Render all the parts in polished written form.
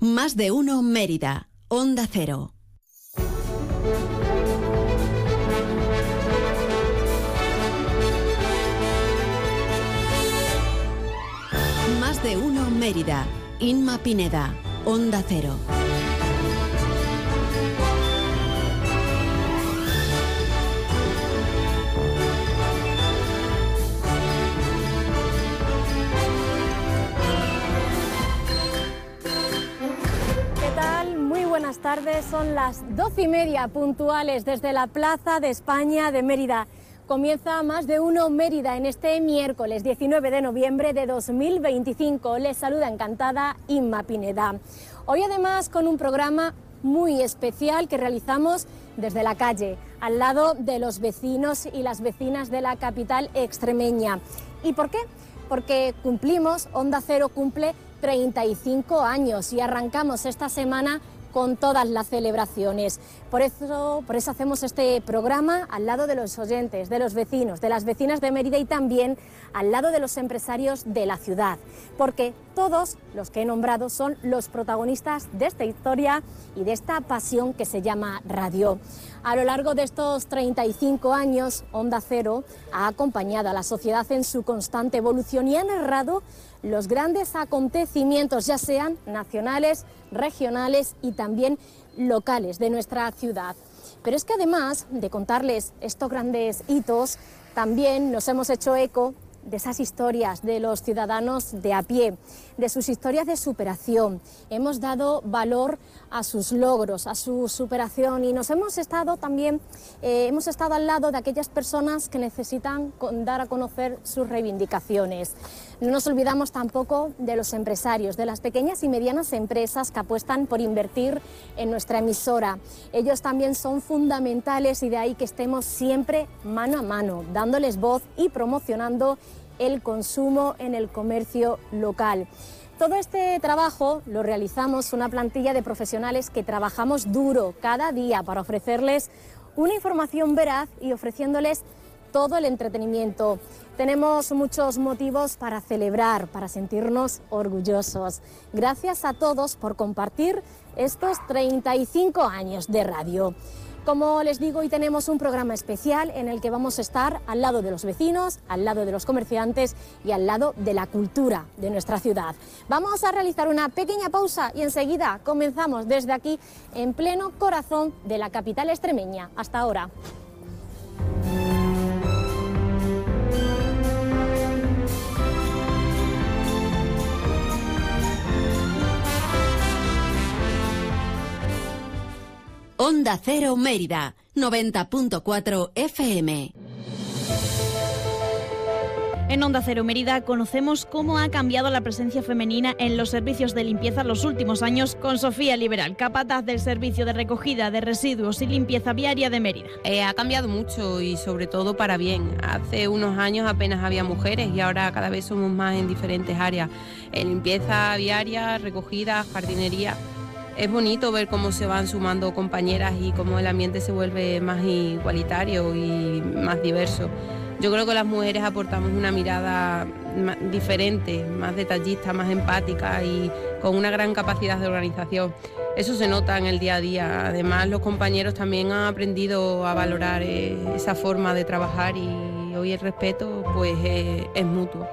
Más de uno Mérida, Onda Cero. Más de uno Mérida, Inma Pineda, Onda Cero. Buenas tardes, son las 12:30 puntuales desde la Plaza de España de Mérida. Comienza Más de uno Mérida en este miércoles 19 de noviembre de 2025. Les saluda encantada Inma Pineda. Hoy además con un programa muy especial que realizamos desde la calle, al lado de los vecinos y las vecinas de la capital extremeña. ¿Y por qué? Porque Onda Cero cumple 35 años y arrancamos esta semana con todas las celebraciones. Por eso hacemos este programa al lado de los oyentes, de los vecinos, de las vecinas de Mérida y también al lado de los empresarios de la ciudad. Porque todos los que he nombrado son los protagonistas de esta historia y de esta pasión que se llama radio. A lo largo de estos 35 años, Onda Cero ha acompañado a la sociedad en su constante evolución y ha narrado los grandes acontecimientos, ya sean nacionales, regionales y también locales de nuestra ciudad. Pero es que además de contarles estos grandes hitos, también nos hemos hecho eco de esas historias de los ciudadanos de a pie, de sus historias de superación. Hemos dado valor a sus logros, a su superación y hemos estado al lado de aquellas personas que necesitan dar a conocer sus reivindicaciones. No nos olvidamos tampoco de los empresarios, de las pequeñas y medianas empresas que apuestan por invertir en nuestra emisora. Ellos también son fundamentales y de ahí que estemos siempre mano a mano, dándoles voz y promocionando el consumo en el comercio local. Todo este trabajo lo realizamos una plantilla de profesionales que trabajamos duro cada día para ofrecerles una información veraz y ofreciéndoles todo el entretenimiento. Tenemos muchos motivos para celebrar, para sentirnos orgullosos. Gracias a todos por compartir estos 35 años de radio. Como les digo, hoy tenemos un programa especial en el que vamos a estar al lado de los vecinos, al lado de los comerciantes y al lado de la cultura de nuestra ciudad. Vamos a realizar una pequeña pausa y enseguida comenzamos desde aquí, en pleno corazón de la capital extremeña. Hasta ahora. Onda Cero Mérida, 90.4 FM. En Onda Cero Mérida conocemos cómo ha cambiado la presencia femenina en los servicios de limpieza en los últimos años con Sofía Liberal, capataz del servicio de recogida de residuos y limpieza viaria de Mérida. Ha cambiado mucho y sobre todo para bien. Hace unos años apenas había mujeres y ahora cada vez somos más en diferentes áreas. Limpieza viaria, recogida, jardinería. Es bonito ver cómo se van sumando compañeras y cómo el ambiente se vuelve más igualitario y más diverso. Yo creo que las mujeres aportamos una mirada diferente, más detallista, más empática y con una gran capacidad de organización. Eso se nota en el día a día. Además, los compañeros también han aprendido a valorar esa forma de trabajar y hoy el respeto pues es mutuo.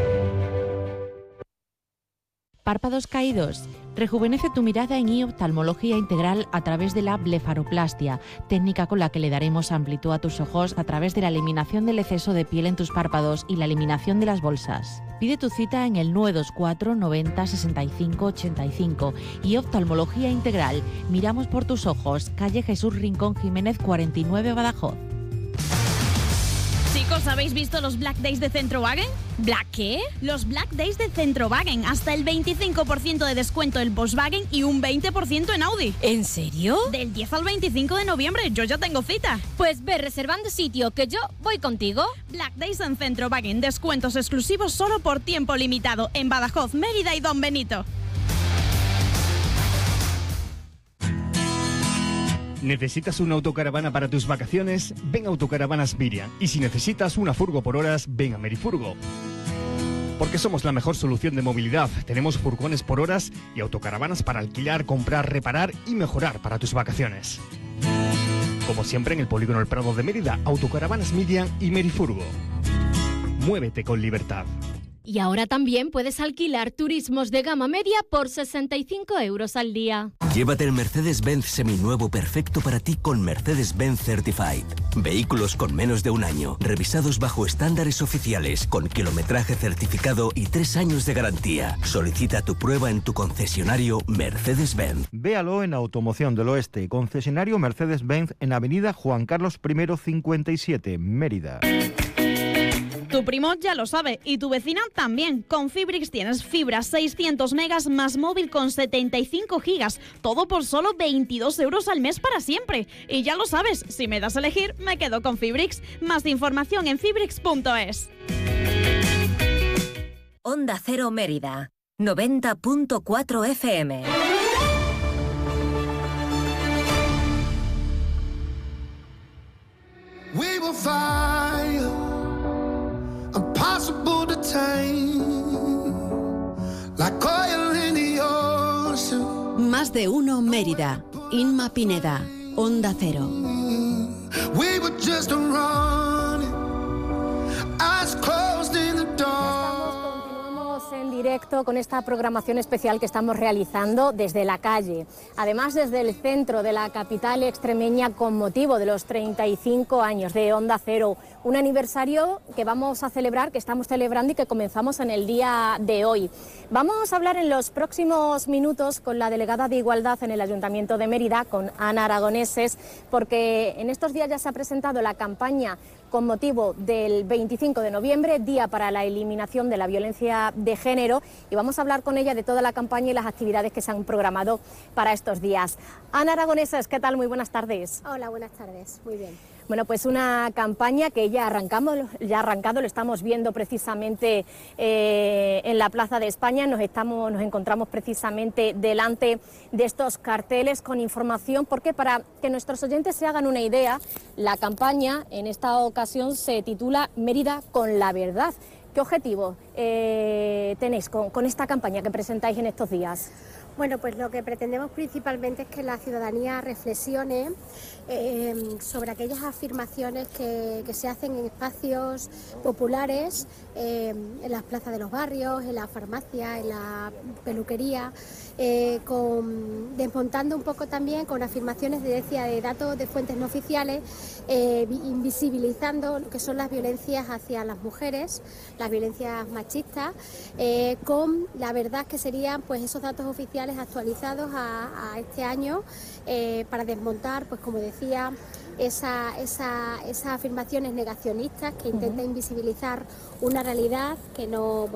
Párpados caídos. Rejuvenece tu mirada en oftalmología integral a través de la blefaroplastia, técnica con la que le daremos amplitud a tus ojos a través de la eliminación del exceso de piel en tus párpados y la eliminación de las bolsas. Pide tu cita en el 924 90 65 85 y oftalmología integral. Miramos por tus ojos, calle Jesús Rincón Jiménez 49 Badajoz. Chicos, ¿habéis visto los Black Days de Centrowagen? ¿Black qué? Los Black Days de Centrowagen. Hasta el 25% de descuento en Volkswagen y un 20% en Audi. ¿En serio? Del 10 al 25 de noviembre. Yo ya tengo cita. Pues ve reservando sitio, que yo voy contigo. Black Days en Centrowagen. Descuentos exclusivos solo por tiempo limitado. En Badajoz, Mérida y Don Benito. ¿Necesitas una autocaravana para tus vacaciones? Ven a Autocaravanas Miriam. Y si necesitas una furgo por horas, ven a Merifurgo. Porque somos la mejor solución de movilidad. Tenemos furgones por horas y autocaravanas para alquilar, comprar, reparar y mejorar para tus vacaciones. Como siempre en el Polígono El Prado de Mérida, Autocaravanas Miriam y Merifurgo. Muévete con libertad. Y ahora también puedes alquilar turismos de gama media por 65 € al día. Llévate el Mercedes-Benz seminuevo perfecto para ti con Mercedes-Benz Certified. Vehículos con menos de un año, revisados bajo estándares oficiales, con kilometraje certificado y 3 años de garantía. Solicita tu prueba en tu concesionario Mercedes-Benz. Véalo en Automoción del Oeste, concesionario Mercedes-Benz en Avenida Juan Carlos I 57, Mérida. Tu primo ya lo sabe y tu vecina también. Con Fibrix tienes fibra 600 megas más móvil con 75 gigas. Todo por solo 22 € al mes para siempre. Y ya lo sabes, si me das a elegir, me quedo con Fibrix. Más información en fibrix.es. Onda Cero Mérida, 90.4 FM. We will fire. Impossible to tame, like oil in the ocean. Más de uno Mérida. Inma Pineda, Onda Cero. We were just running, eyes closed in the dark. Continuamos en directo con esta programación especial que estamos realizando desde la calle. Además, desde el centro de la capital extremeña, con motivo de los 35 años de Onda Cero. Un aniversario que vamos a celebrar, que estamos celebrando y que comenzamos en el día de hoy. Vamos a hablar en los próximos minutos con la delegada de Igualdad en el Ayuntamiento de Mérida, con Ana Aragoneses, porque en estos días ya se ha presentado la campaña con motivo del 25 de noviembre, Día para la Eliminación de la Violencia de Género, y vamos a hablar con ella de toda la campaña y las actividades que se han programado para estos días. Ana Aragoneses, ¿qué tal? Muy buenas tardes. Hola, buenas tardes. Muy bien. Bueno, pues una campaña que ya ha arrancado, lo estamos viendo precisamente en la Plaza de España. Nos encontramos precisamente delante de estos carteles con información, porque para que nuestros oyentes se hagan una idea, la campaña en esta ocasión se titula Mérida con la verdad. ¿Qué objetivo tenéis con esta campaña que presentáis en estos días? Bueno, pues lo que pretendemos principalmente es que la ciudadanía reflexione sobre aquellas afirmaciones que se hacen en espacios populares, en las plazas de los barrios, en la farmacia, en la peluquería, desmontando un poco también con afirmaciones de datos de fuentes no oficiales, invisibilizando lo que son las violencias hacia las mujeres, las violencias machistas, con la verdad que serían pues esos datos oficiales actualizados a este año, para desmontar, pues como decía, esas afirmaciones negacionistas que intentan invisibilizar una realidad que nos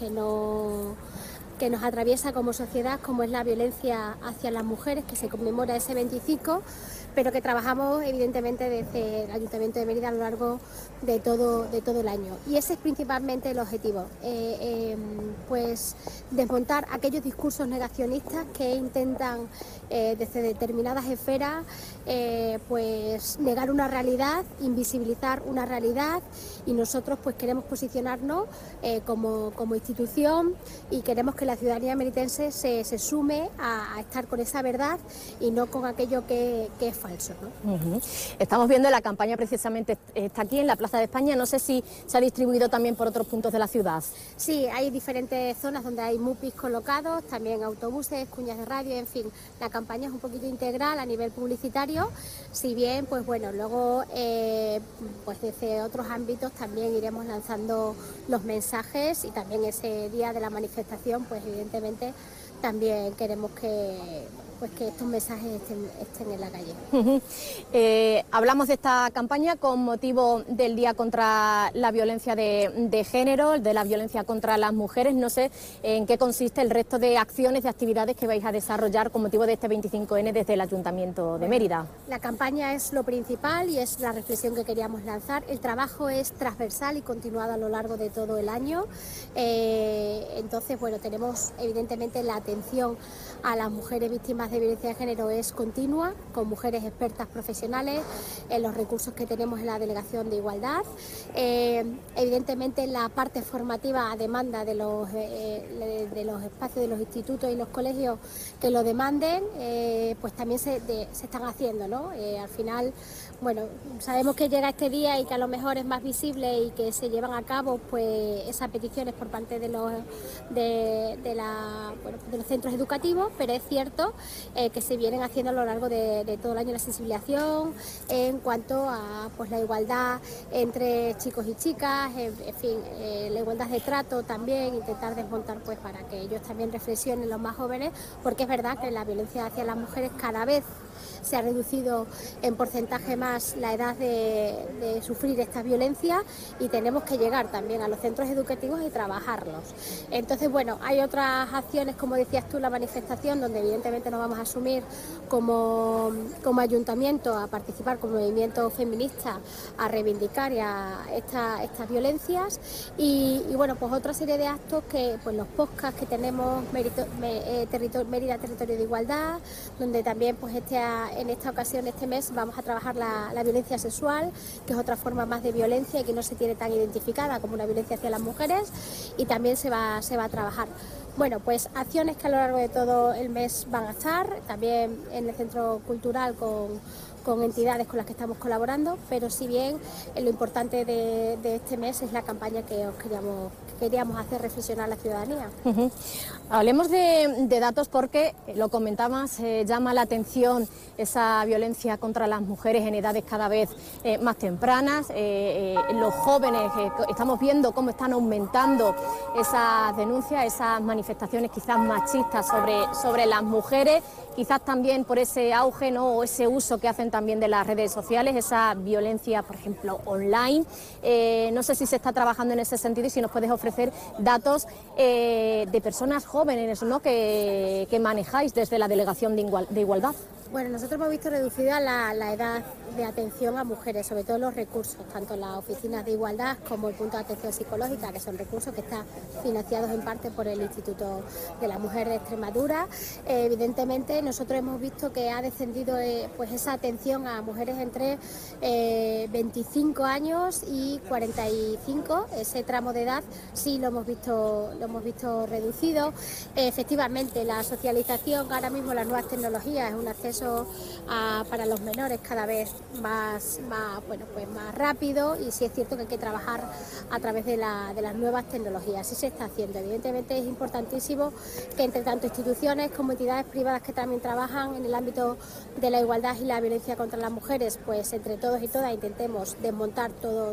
atraviesa como sociedad, como es la violencia hacia las mujeres, que se conmemora ese 25, pero que trabajamos evidentemente desde el Ayuntamiento de Mérida a lo largo de todo el año. Y ese es principalmente el objetivo, pues desmontar aquellos discursos negacionistas que intentan desde determinadas esferas pues negar una realidad, invisibilizar una realidad, y nosotros pues queremos posicionarnos como institución, y queremos que la ciudadanía meritense se sume a estar con esa verdad y no con aquello que es falso, ¿no? Uh-huh. Estamos viendo la campaña, precisamente está aquí en la Plaza de España. No sé si se ha distribuido también por otros puntos de la ciudad. Sí, hay diferentes zonas donde hay MUPIs colocados, también autobuses, cuñas de radio, en fin, la campaña es un poquito integral a nivel publicitario, si bien pues bueno, luego pues desde otros ámbitos también iremos lanzando los mensajes, y también ese día de la manifestación pues evidentemente también queremos que estos mensajes estén en la calle. Uh-huh. Hablamos de esta campaña con motivo del Día contra la Violencia de Género, de la violencia contra las mujeres. No sé en qué consiste el resto de acciones, de actividades que vais a desarrollar con motivo de este 25N desde el Ayuntamiento de Mérida. La campaña es lo principal y es la reflexión que queríamos lanzar. El trabajo es transversal y continuado a lo largo de todo el año. Entonces, bueno, tenemos evidentemente la atención a las mujeres víctimas de de violencia de género es continua, con mujeres expertas profesionales, en los recursos que tenemos en la Delegación de Igualdad. Evidentemente la parte formativa a demanda de los espacios de los institutos y los colegios que lo demanden, pues también se están haciendo, ¿no? Al final, bueno, sabemos que llega este día y que a lo mejor es más visible y que se llevan a cabo pues esas peticiones por parte de los centros educativos, pero es cierto que se vienen haciendo a lo largo de todo el año la sensibilización en cuanto a pues la igualdad entre chicos y chicas, en fin, la igualdad de trato también, intentar desmontar pues para que ellos también reflexionen, los más jóvenes, porque es verdad que la violencia hacia las mujeres cada vez se ha reducido en porcentaje más la edad de sufrir esta violencia, y tenemos que llegar también a los centros educativos y trabajarlos. Entonces, bueno, hay otras acciones, como decías tú, la manifestación, donde evidentemente nos vamos a asumir como ayuntamiento a participar como movimiento feminista a reivindicar estas violencias, y bueno, pues otra serie de actos que pues los podcasts que tenemos, Mérida Territorio de Igualdad, donde también pues en esta ocasión, este mes, vamos a trabajar la violencia sexual, que es otra forma más de violencia y que no se tiene tan identificada como una violencia hacia las mujeres, y también se va a trabajar. Bueno, pues acciones que a lo largo de todo el mes van a estar, también en el Centro Cultural con entidades con las que estamos colaborando, pero si bien lo importante de este mes es la campaña que queríamos hacer reflexionar a la ciudadanía. Hablemos de datos, porque lo comentabas, llama la atención esa violencia contra las mujeres en edades cada vez más tempranas. Los jóvenes, estamos viendo cómo están aumentando esas denuncias, esas manifestaciones quizás machistas sobre las mujeres, quizás también por ese auge, ¿no?, o ese uso que hacen también de las redes sociales, esa violencia, por ejemplo, online. No sé si se está trabajando en ese sentido y si nos puedes ofrecer datos de personas jóvenes, ¿no?, que manejáis desde la Delegación de Igualdad. Bueno, nosotros hemos visto reducida la edad de atención a mujeres, sobre todo los recursos, tanto las oficinas de igualdad como el punto de atención psicológica, que son recursos que están financiados en parte por el Instituto de la Mujer de Extremadura. Evidentemente, nosotros hemos visto que ha descendido pues esa atención a mujeres entre 25 años y 45, ese tramo de edad sí lo hemos visto reducido. Efectivamente, la socialización, ahora mismo las nuevas tecnologías, es un acceso para los menores cada vez más rápido, y sí es cierto que hay que trabajar a través de las nuevas tecnologías. Sí se está haciendo. Evidentemente es importantísimo que entre tanto instituciones como entidades privadas que también trabajan en el ámbito de la igualdad y la violencia contra las mujeres, pues entre todos y todas intentemos desmontar toda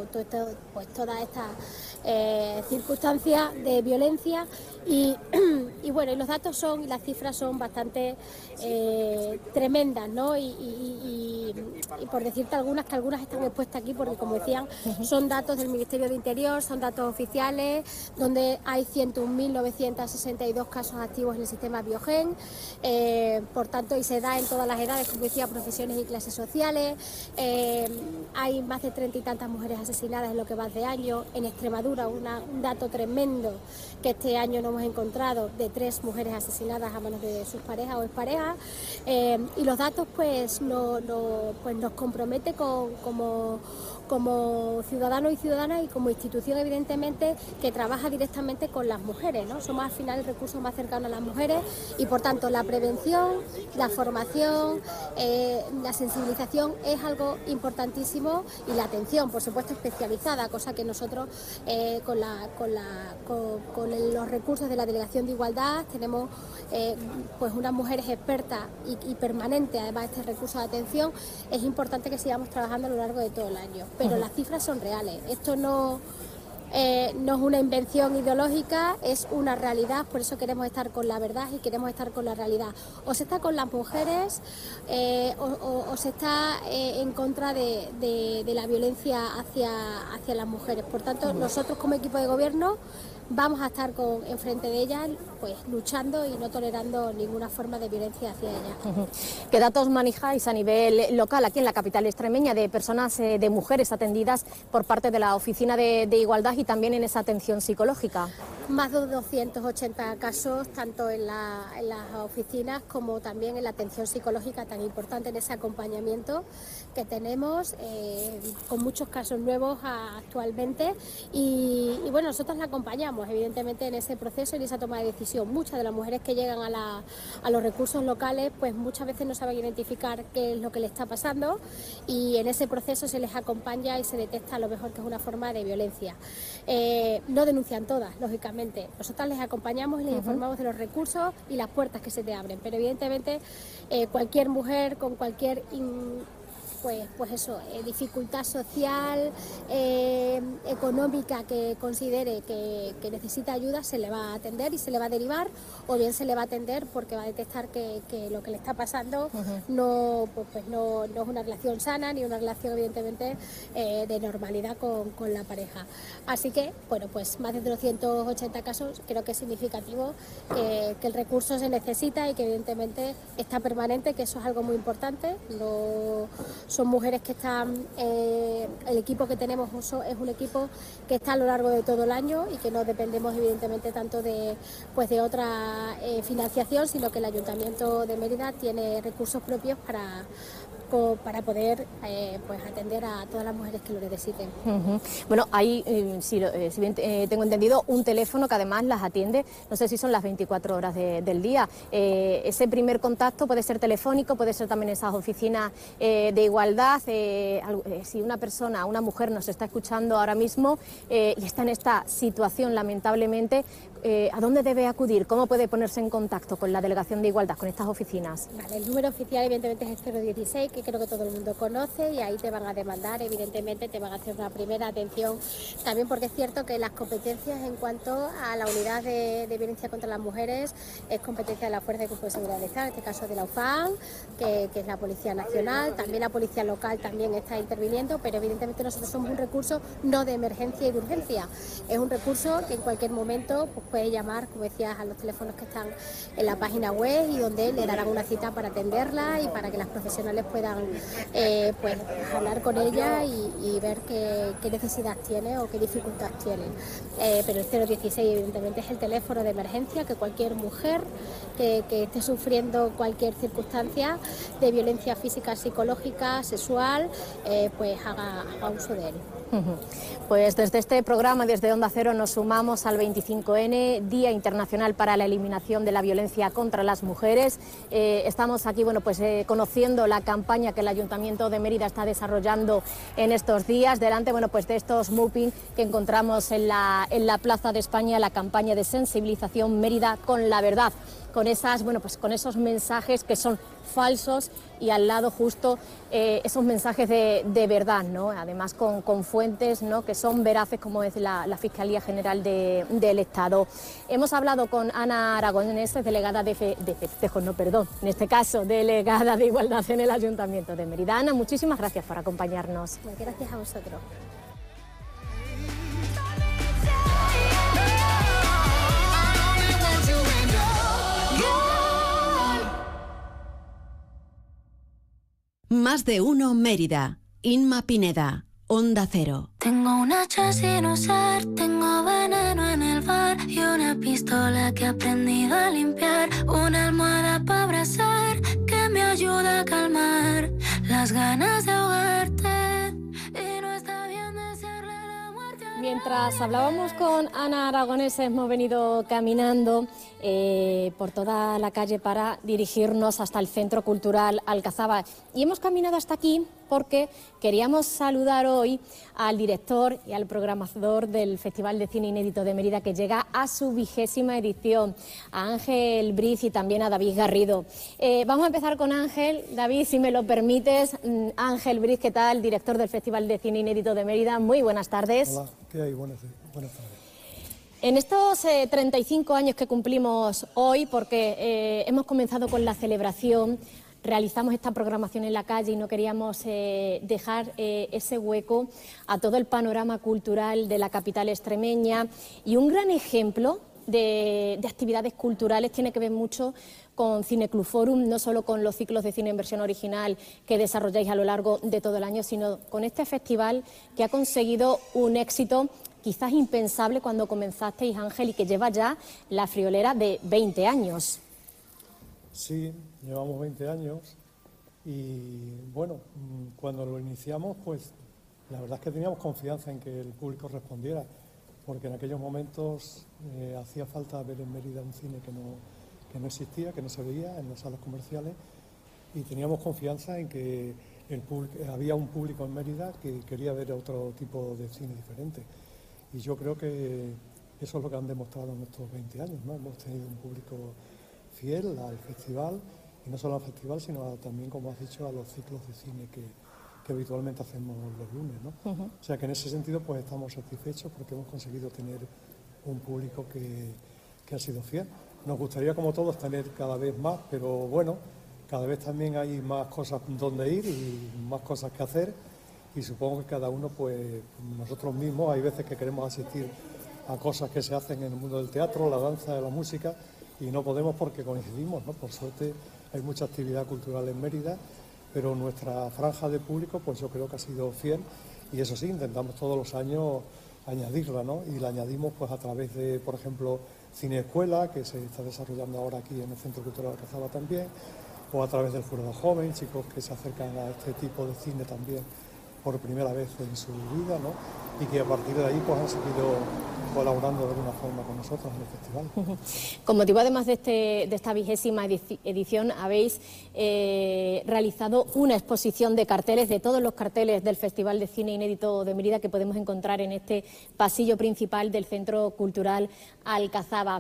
esta circunstancia de violencia, y bueno, y los datos y las cifras son bastante tremendas, ¿no? Y por decirte algunas, que algunas están expuestas aquí porque, como decían, son datos del Ministerio de Interior, son datos oficiales, donde hay 101.962 casos activos en el sistema Biogen, por tanto, y se da en todas las edades, como decía, profesiones y clases sociales. Hay más de 30 y tantas mujeres asesinadas en lo que va de año. En Extremadura, un dato tremendo que este año no hemos encontrado, de 3 mujeres asesinadas a manos de sus parejas o exparejas, y los datos pues nos compromete como ciudadanos y ciudadanas, y como institución, evidentemente, que trabaja directamente con las mujeres, ¿no? Somos al final el recurso más cercano a las mujeres, y por tanto la prevención, la formación, la sensibilización es algo importantísimo, y la atención, por supuesto, especializada, cosa que nosotros con los recursos de la Delegación de Igualdad tenemos pues unas mujeres expertas y permanentes. Además, este recurso de atención es importante que sigamos trabajando a lo largo de todo el año, pero las cifras son reales. Esto no es una invención ideológica, es una realidad. Por eso queremos estar con la verdad y queremos estar con la realidad. O se está con las mujeres o se está en contra de la violencia hacia las mujeres. Por tanto, nosotros como equipo de gobierno vamos a estar enfrente de ellas, pues luchando y no tolerando ninguna forma de violencia hacia ellas. ¿Qué datos manejáis a nivel local, aquí en la capital extremeña, de personas, de mujeres atendidas por parte de la Oficina de Igualdad y también en esa atención psicológica? más de 280 casos, tanto en las oficinas como también en la atención psicológica tan importante, en ese acompañamiento que tenemos, con muchos casos nuevos actualmente. Y bueno, nosotros la acompañamos evidentemente en ese proceso, en esa toma de decisión. Muchas de las mujeres que llegan a los recursos locales, pues muchas veces no saben identificar qué es lo que les está pasando, y en ese proceso se les acompaña y se detecta a lo mejor que es una forma de violencia. No denuncian todas, lógicamente. Nosotras les acompañamos y les informamos de los recursos y las puertas que se te abren, pero evidentemente cualquier mujer con cualquier dificultad social, económica, que considere que necesita ayuda, se le va a atender y se le va a derivar, o bien se le va a atender porque va a detectar que lo que le está pasando no es una relación sana, ni una relación evidentemente de normalidad con la pareja. Así que, bueno, pues más de 280 casos, creo que es significativo que el recurso se necesita y que evidentemente está permanente, que eso es algo muy importante. Son mujeres que están, el equipo que tenemos es un equipo que está a lo largo de todo el año y que no dependemos evidentemente tanto de otra financiación, sino que el Ayuntamiento de Mérida tiene recursos propios para poder atender a todas las mujeres que lo necesiten. Bueno, hay, si bien tengo entendido, un teléfono que además las atiende, no sé si son las 24 horas del día. Ese primer contacto puede ser telefónico, puede ser también esas oficinas de igualdad. Si una mujer nos está escuchando ahora mismo y está en esta situación, lamentablemente, ¿a dónde debe acudir? ¿Cómo puede ponerse en contacto con la Delegación de Igualdad, con estas oficinas? Vale, el número oficial evidentemente es el 016, que creo que todo el mundo conoce, y ahí te van a demandar, evidentemente te van a hacer una primera atención, también porque es cierto que las competencias en cuanto a la unidad de violencia contra las mujeres es competencia de la Fuerza de Cuerpo de Seguridad del Estado, en este caso de la UFAM, que es la Policía Nacional, también la Policía Local también está interviniendo, pero evidentemente nosotros somos un recurso no de emergencia y de urgencia, es un recurso que en cualquier momento puede llamar, como decías, a los teléfonos que están en la página web, y donde le darán una cita para atenderla y para que las profesionales puedan hablar con ella y ver qué necesidad tiene o qué dificultad tiene. Pero el 016 evidentemente es el teléfono de emergencia que cualquier mujer que esté sufriendo cualquier circunstancia de violencia física, psicológica, sexual, haga uso de él. Pues desde este programa, desde Onda Cero, nos sumamos al 25N, Día Internacional para la Eliminación de la Violencia contra las Mujeres. Estamos aquí conociendo la campaña que el Ayuntamiento de Mérida está desarrollando en estos días, delante de estos MUPIN que encontramos en la Plaza de España, la campaña de sensibilización Mérida con la verdad, con esos mensajes que son falsos y al lado justo esos mensajes de verdad, ¿no? Además con fuentes, ¿no?, que son veraces, como es la Fiscalía General del Estado. Hemos hablado con Ana Aragonés, delegada de festejos, en este caso delegada de Igualdad en el Ayuntamiento de Mérida. Ana, muchísimas gracias por acompañarnos. Gracias a vosotros. Más de uno Mérida. Inma Pineda, Onda Cero. Tengo un hacha sin usar, tengo veneno en el bar y una pistola que he aprendido a limpiar, una almohada para abrazar que me ayuda a calmar las ganas de ahogarte y no está bien desearle la muerte. Mientras hablábamos con Ana Aragonés, hemos venido caminando por toda la calle para dirigirnos hasta el Centro Cultural Alcazaba, y hemos caminado hasta aquí porque queríamos saludar hoy al director y al programador del Festival de Cine Inédito de Mérida, que llega a su 20ª edición, a Ángel Briz y también a David Garrido. Vamos a empezar con Ángel. David, si me lo permites. Ángel Briz, ¿qué tal? Director del Festival de Cine Inédito de Mérida. Muy buenas tardes. Hola, ¿qué hay? Buenas tardes. En estos 35 años que cumplimos hoy, porque hemos comenzado con la celebración, realizamos esta programación en la calle y no queríamos dejar ese hueco a todo el panorama cultural de la capital extremeña, y un gran ejemplo de actividades culturales tiene que ver mucho con Cineclub Forum, no solo con los ciclos de cine en versión original que desarrolláis a lo largo de todo el año, sino con este festival que ha conseguido un éxito quizás impensable cuando comenzasteis, Ángel, y que lleva ya la friolera de 20 años. Sí, llevamos 20 años y bueno, cuando lo iniciamos, pues la verdad es que teníamos confianza en que el público respondiera, porque en aquellos momentos hacía falta ver en Mérida un cine que no existía, que no se veía en las salas comerciales, y teníamos confianza en que había un público en Mérida que quería ver otro tipo de cine diferente. Y yo creo que eso es lo que han demostrado en estos 20 años, ¿no? Hemos tenido un público fiel al festival, y no solo al festival, sino también, como has dicho, a los ciclos de cine que habitualmente hacemos los lunes, ¿no? O sea que en ese sentido pues estamos satisfechos porque hemos conseguido tener un público que ha sido fiel. Nos gustaría, como todos, tener cada vez más, pero bueno, cada vez también hay más cosas donde ir y más cosas que hacer, y supongo que cada uno, pues nosotros mismos, hay veces que queremos asistir a cosas que se hacen en el mundo del teatro, la danza, la música, y no podemos porque coincidimos, ¿no? Por suerte hay mucha actividad cultural en Mérida, pero nuestra franja de público, pues yo creo que ha sido fiel, y eso sí, intentamos todos los años añadirla, ¿no? Y la añadimos pues a través de, por ejemplo, Cine Escuela, que se está desarrollando ahora aquí en el Centro Cultural Alcazaba también, o a través del Jurado Joven, chicos que se acercan a este tipo de cine también por primera vez en su vida, ¿no? Y que a partir de ahí pues han seguido colaborando de alguna forma con nosotros en el festival. Con motivo además de esta 20ª edición habéis realizado una exposición de carteles, de todos los carteles del Festival de Cine Inédito de Mérida que podemos encontrar en este pasillo principal del Centro Cultural Alcazaba.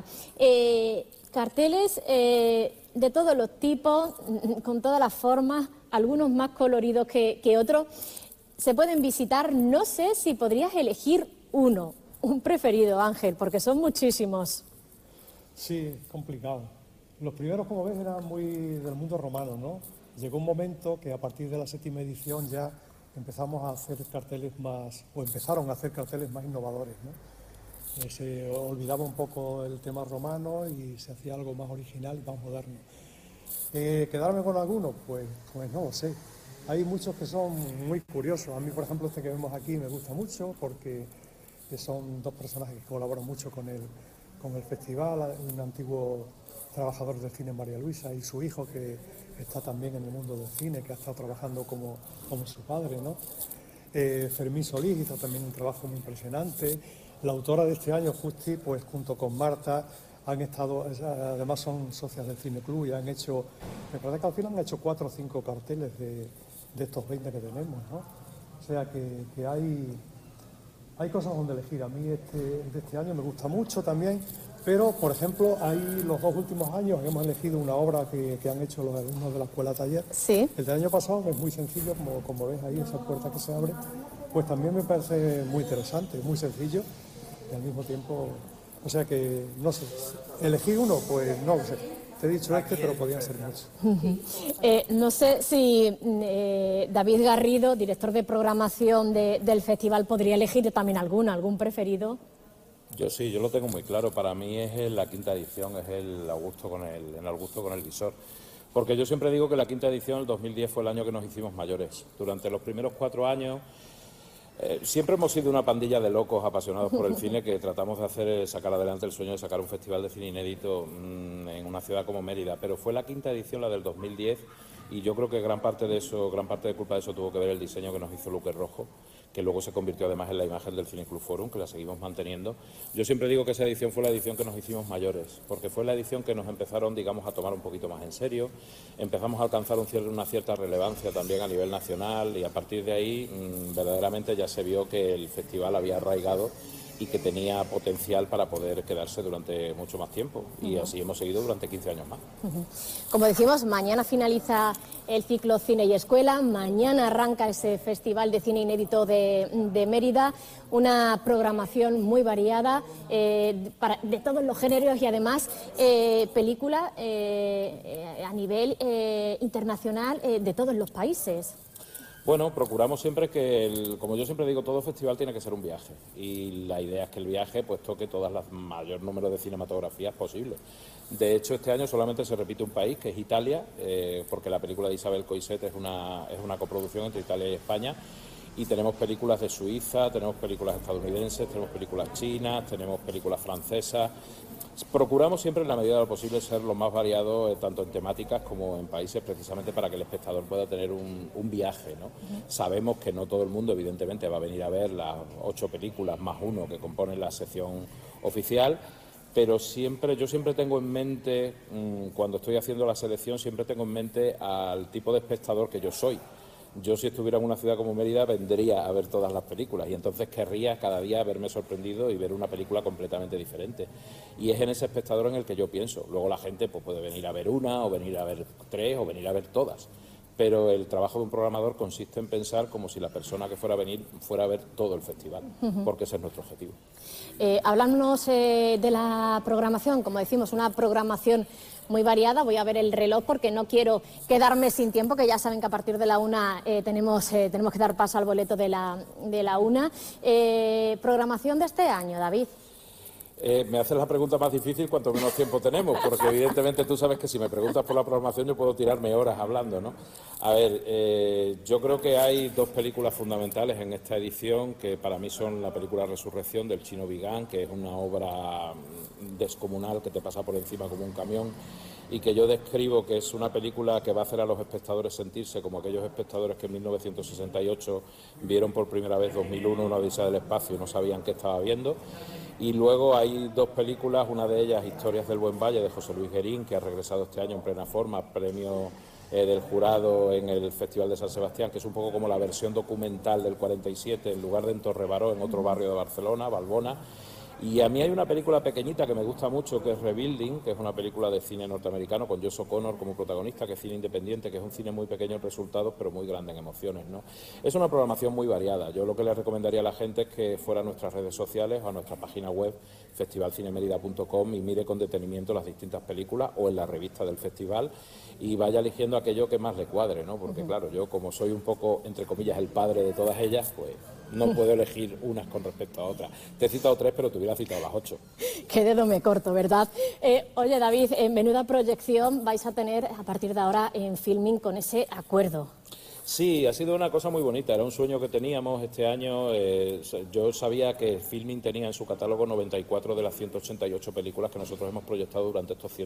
Carteles de todos los tipos, con todas las formas, algunos más coloridos que otros. Se pueden visitar, no sé si podrías elegir uno, un preferido, Ángel, porque son muchísimos. Sí, complicado. Los primeros, como ves, eran muy del mundo romano, ¿no? Llegó un momento que a partir de la 7ª edición ya empezamos a hacer carteles más, o empezaron a hacer carteles más innovadores, ¿no? Se olvidaba un poco el tema romano y se hacía algo más original y más moderno. ¿Quedarme con alguno? Pues no lo sé. Hay muchos que son muy curiosos. A mí, por ejemplo, este que vemos aquí me gusta mucho porque son dos personajes que colaboran mucho con el festival. Un antiguo trabajador del cine, María Luisa, y su hijo, que está también en el mundo del cine, que ha estado trabajando como su padre, ¿no? Fermín Solís hizo también un trabajo muy impresionante. La autora de este año, Justi, pues junto con Marta, han estado, además son socias del Cine Club y han hecho, me parece que al final han hecho 4 o 5 carteles de estos 20 que tenemos, ¿no? O sea que hay cosas donde elegir. A mí este año me gusta mucho también, pero por ejemplo, hay los 2 últimos años hemos elegido una obra que han hecho los alumnos de la Escuela Taller. Sí. El del año pasado, que es muy sencillo, como ves ahí, esa puerta que se abre, pues también me parece muy interesante, muy sencillo y al mismo tiempo, o sea que, no sé, elegir uno, pues no lo sé. Te he dicho pero podían ser muchos. No sé si David Garrido, director de programación del festival, podría elegir también algún preferido. Yo sí, yo lo tengo muy claro. Para mí es la 5ª edición, es el Augusto con el Visor. Porque yo siempre digo que la 5ª edición, el 2010, fue el año que nos hicimos mayores. Durante los primeros 4 años siempre hemos sido una pandilla de locos apasionados por el cine que tratamos de hacer sacar adelante el sueño de sacar un festival de cine inédito en una ciudad como Mérida. Pero fue la 5ª edición, la del 2010, y yo creo que gran parte de culpa de eso tuvo que ver el diseño que nos hizo Luque Rojo, que luego se convirtió además en la imagen del Cine Club Forum, que la seguimos manteniendo. Yo siempre digo que esa edición fue la edición que nos hicimos mayores, porque fue la edición que nos empezaron, digamos, a tomar un poquito más en serio, empezamos a alcanzar una cierta relevancia también a nivel nacional, y a partir de ahí verdaderamente ya se vio que el festival había arraigado y que tenía potencial para poder quedarse durante mucho más tiempo, y así hemos seguido durante 15 años más. Como decimos, mañana finaliza el ciclo Cine y Escuela, mañana arranca ese Festival de Cine Inédito de Mérida, una programación muy variada de todos los géneros y además películas a nivel internacional de todos los países. Bueno, procuramos siempre que, como yo siempre digo, todo festival tiene que ser un viaje, y la idea es que el viaje pues toque mayor número de cinematografías posible. De hecho, este año solamente se repite un país, que es Italia, porque la película de Isabel Coixet es una coproducción entre Italia y España, y tenemos películas de Suiza, tenemos películas estadounidenses, tenemos películas chinas, tenemos películas francesas. Procuramos siempre en la medida de lo posible ser lo más variado tanto en temáticas como en países, precisamente para que el espectador pueda tener un viaje, ¿no? Sabemos que no todo el mundo evidentemente va a venir a ver las 8 películas más 1 que componen la sección oficial, pero yo siempre tengo en mente, cuando estoy haciendo la selección, siempre tengo en mente al tipo de espectador que yo soy. Yo, si estuviera en una ciudad como Mérida, vendría a ver todas las películas y entonces querría cada día verme sorprendido y ver una película completamente diferente. Y es en ese espectador en el que yo pienso. Luego la gente pues, puede venir a ver una, o venir a ver 3, o venir a ver todas. Pero el trabajo de un programador consiste en pensar como si la persona que fuera a venir fuera a ver todo el festival, porque ese es nuestro objetivo. Háblanos de la programación, como decimos, una programación muy variada. Voy a ver el reloj porque no quiero quedarme sin tiempo, que ya saben que a partir de la 1 tenemos que dar paso al boleto de la 1. Programación de este año, David. Me haces la pregunta más difícil cuanto menos tiempo tenemos, porque evidentemente tú sabes que si me preguntas por la programación yo puedo tirarme horas hablando, ¿no? A ver, yo creo que hay 2 películas fundamentales en esta edición que para mí son la película Resurrección del Chino Vigán, que es una obra descomunal que te pasa por encima como un camión y que yo describo que es una película que va a hacer a los espectadores sentirse como aquellos espectadores que en 1968 vieron por primera vez 2001 una odisea del espacio y no sabían qué estaba viendo. Y luego hay 2 películas, una de ellas Historias del Buen Valle de José Luis Guerín, que ha regresado este año en plena forma, premio del jurado en el Festival de San Sebastián, que es un poco como la versión documental del 47, en lugar de en Torrebaró, en otro barrio de Barcelona, Valbona. Y a mí hay una película pequeñita que me gusta mucho, que es Rebuilding, que es una película de cine norteamericano con Josh O'Connor como protagonista, que es cine independiente, que es un cine muy pequeño en resultados, pero muy grande en emociones, ¿no? Es una programación muy variada. Yo lo que le recomendaría a la gente es que fuera a nuestras redes sociales o a nuestra página web, festivalcinemerida.com, y mire con detenimiento las distintas películas o en la revista del festival y vaya eligiendo aquello que más le cuadre, ¿no? Porque claro, yo como soy un poco, entre comillas, el padre de todas ellas, pues no puedo elegir unas con respecto a otras. Te he citado 3, pero te hubiera citado las 8. Qué dedo me corto, ¿verdad? Oye, David, en menuda proyección vais a tener a partir de ahora en Filmin con ese acuerdo. Sí, ha sido una cosa muy bonita, era un sueño que teníamos este año. Yo sabía que Filmin tenía en su catálogo 94 de las 188 películas que nosotros hemos proyectado durante estos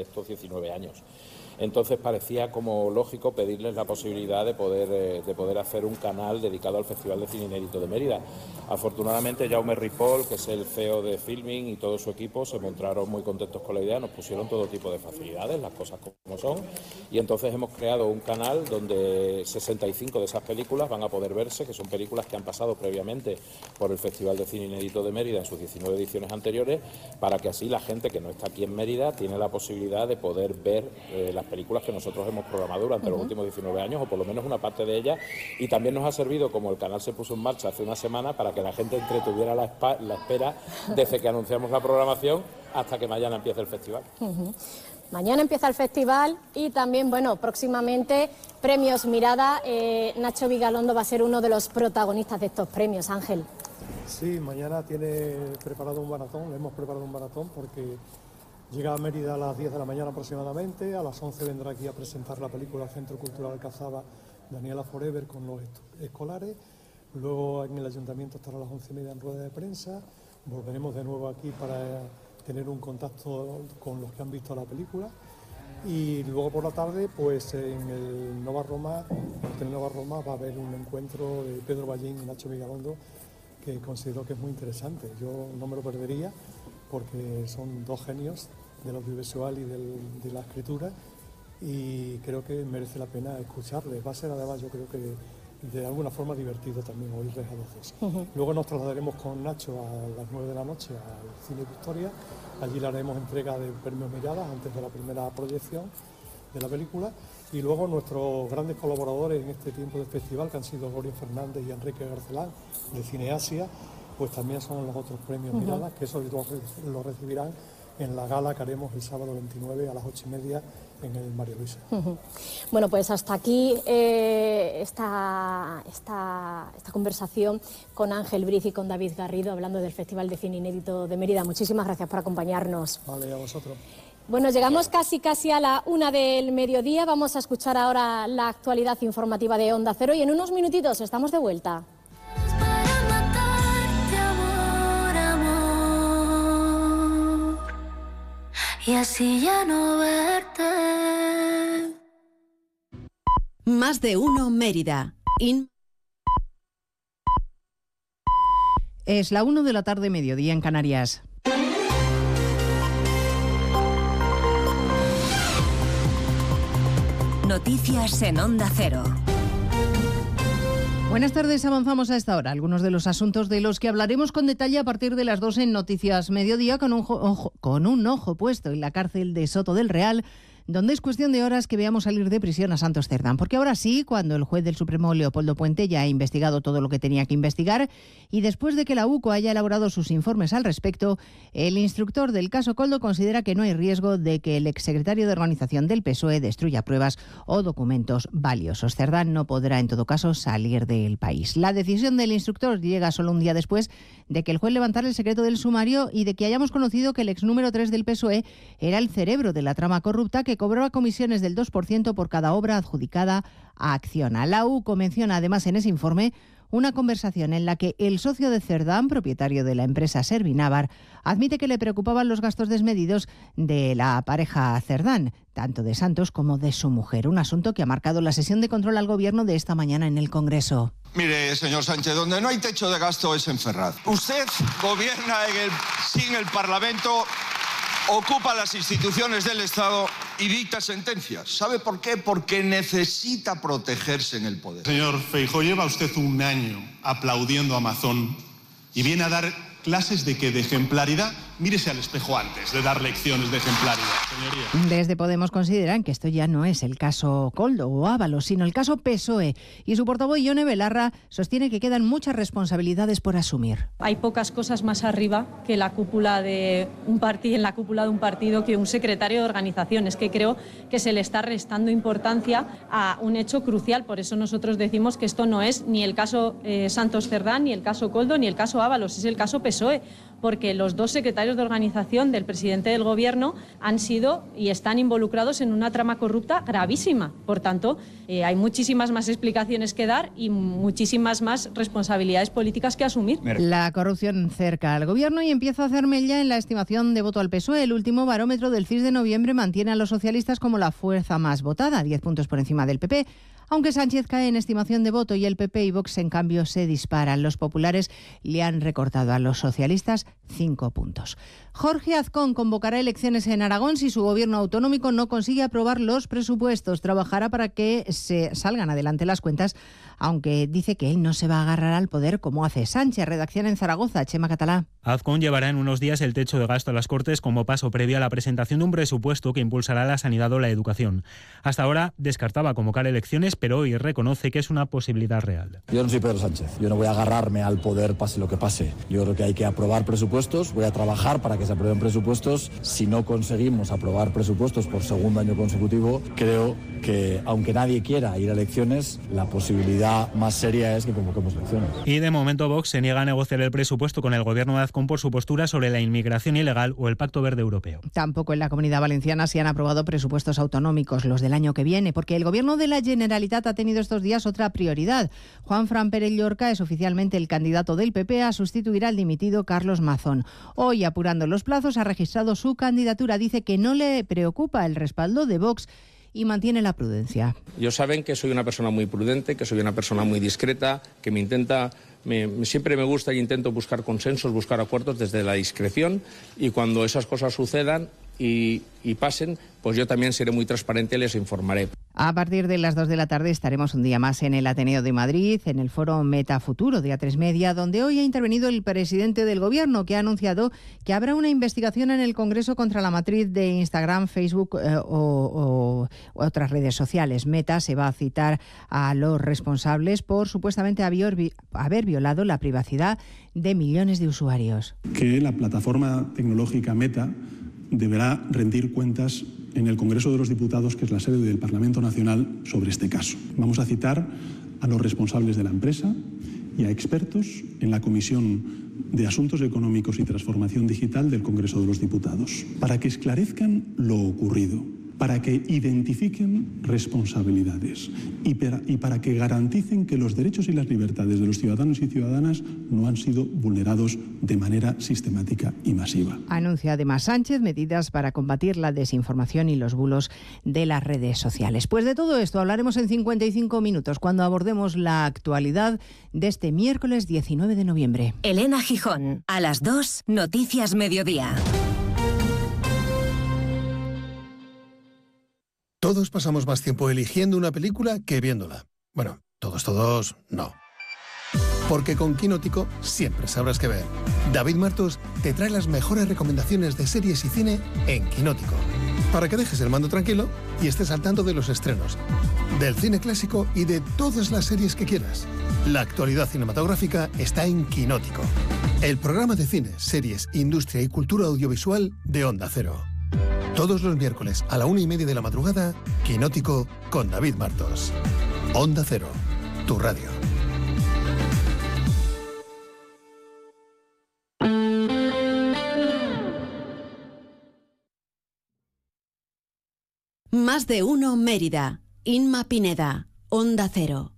19 años. Entonces parecía como lógico pedirles la posibilidad de poder hacer un canal dedicado al Festival de Cine Inédito de Mérida. Afortunadamente Jaume Ripoll, que es el CEO de Filmin, y todo su equipo se mostraron muy contentos con la idea, nos pusieron todo tipo de facilidades, las cosas como son, y entonces hemos creado un canal donde 65 de esas películas van a poder verse, que son películas que han pasado previamente por el Festival de Cine Inédito de Mérida en sus 19 ediciones anteriores, para que así la gente que no está aquí en Mérida tiene la posibilidad de poder ver las películas que nosotros hemos programado durante los últimos 19 años, o por lo menos una parte de ellas, y también nos ha servido, como el canal se puso en marcha hace una semana, para que la gente entretuviera la espera desde que anunciamos la programación hasta que mañana empiece el festival. Mañana empieza el festival y también, bueno, próximamente Premios Mirada. Nacho Vigalondo va a ser uno de los protagonistas de estos premios, Ángel. Sí, mañana tiene preparado un maratón, hemos preparado un maratón porque llega a Mérida a las 10 de la mañana aproximadamente, a las 11 vendrá aquí a presentar la película Centro Cultural Alcazaba, Daniela Forever, con los escolares. Luego en el ayuntamiento estará a las 11:30 en rueda de prensa. Volveremos de nuevo aquí para tener un contacto con los que han visto la película. Y luego por la tarde, pues en el Nova Roma va a haber un encuentro de Pedro Ballín y Nacho Vigalondo que considero que es muy interesante. Yo no me lo perdería porque son 2 genios del audiovisual y de la escritura, y creo que merece la pena escucharles. Va a ser además, yo creo que de alguna forma divertido también oírles a los 2. Luego nos trasladaremos con Nacho a las 9 de la noche al Cine Victoria. Allí le haremos entrega de premios Miradas antes de la primera proyección de la película. Y luego nuestros grandes colaboradores en este tiempo del festival, que han sido Gloria Fernández y Enrique Garcelán, de Cineasia, pues también son los otros premios Miradas, que eso lo recibirán en la gala que haremos el sábado 29 a las 8:30 en el María Luisa. Bueno, pues hasta aquí esta conversación con Ángel Briz y con David Garrido, hablando del Festival de Cine Inédito de Mérida. Muchísimas gracias por acompañarnos. Vale, a vosotros. Bueno, llegamos casi a la 1 del mediodía. Vamos a escuchar ahora la actualidad informativa de Onda Cero y en unos minutitos estamos de vuelta. y así ya no verte. Más de uno Mérida. Es la 1 de la tarde, mediodía en Canarias. Noticias en Onda Cero. Buenas tardes, avanzamos a esta hora. Algunos de los asuntos de los que hablaremos con detalle a partir de las 2 en Noticias Mediodía, con un ojo puesto en la cárcel de Soto del Real, donde es cuestión de horas que veamos salir de prisión a Santos Cerdán. Porque ahora sí, cuando el juez del Supremo Leopoldo Puente ya ha investigado todo lo que tenía que investigar y después de que la UCO haya elaborado sus informes al respecto, el instructor del caso Koldo considera que no hay riesgo de que el exsecretario de Organización del PSOE destruya pruebas o documentos valiosos. Cerdán no podrá, en todo caso, salir del país. La decisión del instructor llega solo un día después de que el juez levantara el secreto del sumario y de que hayamos conocido que el ex número 3 del PSOE era el cerebro de la trama corrupta que cobraba comisiones del 2% por cada obra adjudicada a Acciona. La UCO menciona además en ese informe una conversación en la que el socio de Cerdán, propietario de la empresa Servinávar, admite que le preocupaban los gastos desmedidos de la pareja Cerdán, tanto de Santos como de su mujer. Un asunto que ha marcado la sesión de control al Gobierno de esta mañana en el Congreso. Mire, señor Sánchez, donde no hay techo de gasto es en Ferraz. Usted gobierna sin el Parlamento, ocupa las instituciones del Estado y dicta sentencias. ¿Sabe por qué? Porque necesita protegerse en el poder. Señor Feijóo, lleva usted un año aplaudiendo a Amazon y viene a dar clases de ¿qué? De ejemplaridad. Mírese al espejo antes de dar lecciones de ejemplaridad, señoría. Desde Podemos consideran que esto ya no es el caso Koldo o Ábalos, sino el caso PSOE. Y su portavoz, Ione Belarra, sostiene que quedan muchas responsabilidades por asumir. Hay pocas cosas más arriba que la cúpula de un partido, en la cúpula de un partido, que un secretario de organización. Es que creo que se le está restando importancia a un hecho crucial. Por eso nosotros decimos que esto no es ni el caso Santos Cerdán, ni el caso Koldo, ni el caso Ábalos, es el caso PSOE. Porque los dos secretarios de organización del presidente del Gobierno han sido y están involucrados en una trama corrupta gravísima. Por tanto, hay muchísimas más explicaciones que dar y muchísimas más responsabilidades políticas que asumir. La corrupción cerca al Gobierno y empieza a hacer mella en la estimación de voto al PSOE. El último barómetro del CIS de noviembre mantiene a los socialistas como la fuerza más votada, 10 puntos por encima del PP. Aunque Sánchez cae en estimación de voto y el PP y Vox, en cambio, se disparan. Los populares le han recortado a los socialistas 5 puntos. Jorge Azcón convocará elecciones en Aragón si su gobierno autonómico no consigue aprobar los presupuestos. Trabajará para que se salgan adelante las cuentas, aunque dice que él no se va a agarrar al poder como hace Sánchez. Redacción en Zaragoza, Chema Catalá. Azcón llevará en unos días el techo de gasto a las Cortes como paso previo a la presentación de un presupuesto que impulsará la sanidad o la educación. Hasta ahora descartaba convocar elecciones, pero hoy reconoce que es una posibilidad real. Yo no soy Pedro Sánchez, yo no voy a agarrarme al poder pase lo que pase. Yo creo que hay que aprobar presupuestos, voy a trabajar para que se aprueben presupuestos. Si no conseguimos aprobar presupuestos por segundo año consecutivo, creo que aunque nadie quiera ir a elecciones, la posibilidad más seria es que convoquemos elecciones. Y de momento Vox se niega a negociar el presupuesto con el gobierno de Azcón por su postura sobre la inmigración ilegal o el Pacto Verde Europeo. Tampoco en la Comunidad Valenciana se han aprobado presupuestos autonómicos, los del año que viene, porque el gobierno de la Generalitat ha tenido estos días otra prioridad. Juanfran Pérez Llorca es oficialmente el candidato del PP a sustituir al dimitido Carlos Mazón. Hoy, apurando los plazos, ha registrado su candidatura. Dice que no le preocupa el respaldo de Vox y mantiene la prudencia. Ellos saben que soy una persona muy prudente, que soy una persona muy discreta, que siempre me gusta e intento buscar consensos, buscar acuerdos desde la discreción, y cuando esas cosas sucedan y pasen, pues yo también seré muy transparente y les informaré. A partir de las 2 de la tarde estaremos un día más en el Ateneo de Madrid, en el foro Metafuturo de A3 Media, donde hoy ha intervenido el presidente del Gobierno, que ha anunciado que habrá una investigación en el Congreso contra la matriz de Instagram, Facebook o otras redes sociales. Meta se va a citar a los responsables por supuestamente haber violado la privacidad de millones de usuarios. Que la plataforma tecnológica Meta deberá rendir cuentas en el Congreso de los Diputados, que es la sede del Parlamento Nacional, sobre este caso. Vamos a citar a los responsables de la empresa y a expertos en la Comisión de Asuntos Económicos y Transformación Digital del Congreso de los Diputados, para que esclarezcan lo ocurrido para que identifiquen responsabilidades y para que garanticen que los derechos y las libertades de los ciudadanos y ciudadanas no han sido vulnerados de manera sistemática y masiva. Anuncia además Sánchez medidas para combatir la desinformación y los bulos de las redes sociales. Pues de todo esto hablaremos en 55 minutos cuando abordemos la actualidad de este miércoles 19 de noviembre. Elena Gijón, a las 2, Noticias Mediodía. Todos pasamos más tiempo eligiendo una película que viéndola. Bueno, todos, no. Porque con Quinótico siempre sabrás qué ver. David Martos te trae las mejores recomendaciones de series y cine en Quinótico. Para que dejes el mando tranquilo y estés al tanto de los estrenos, del cine clásico y de todas las series que quieras. La actualidad cinematográfica está en Quinótico. El programa de cine, series, industria y cultura audiovisual de Onda Cero. Todos los miércoles a la 1:30 de la madrugada, Quinótico con David Martos. Onda Cero, tu radio. Más de uno Mérida. Inma Pineda, Onda Cero.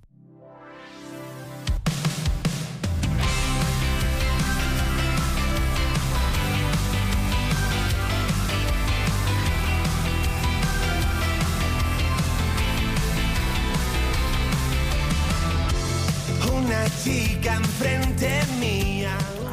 Chica enfrente mía.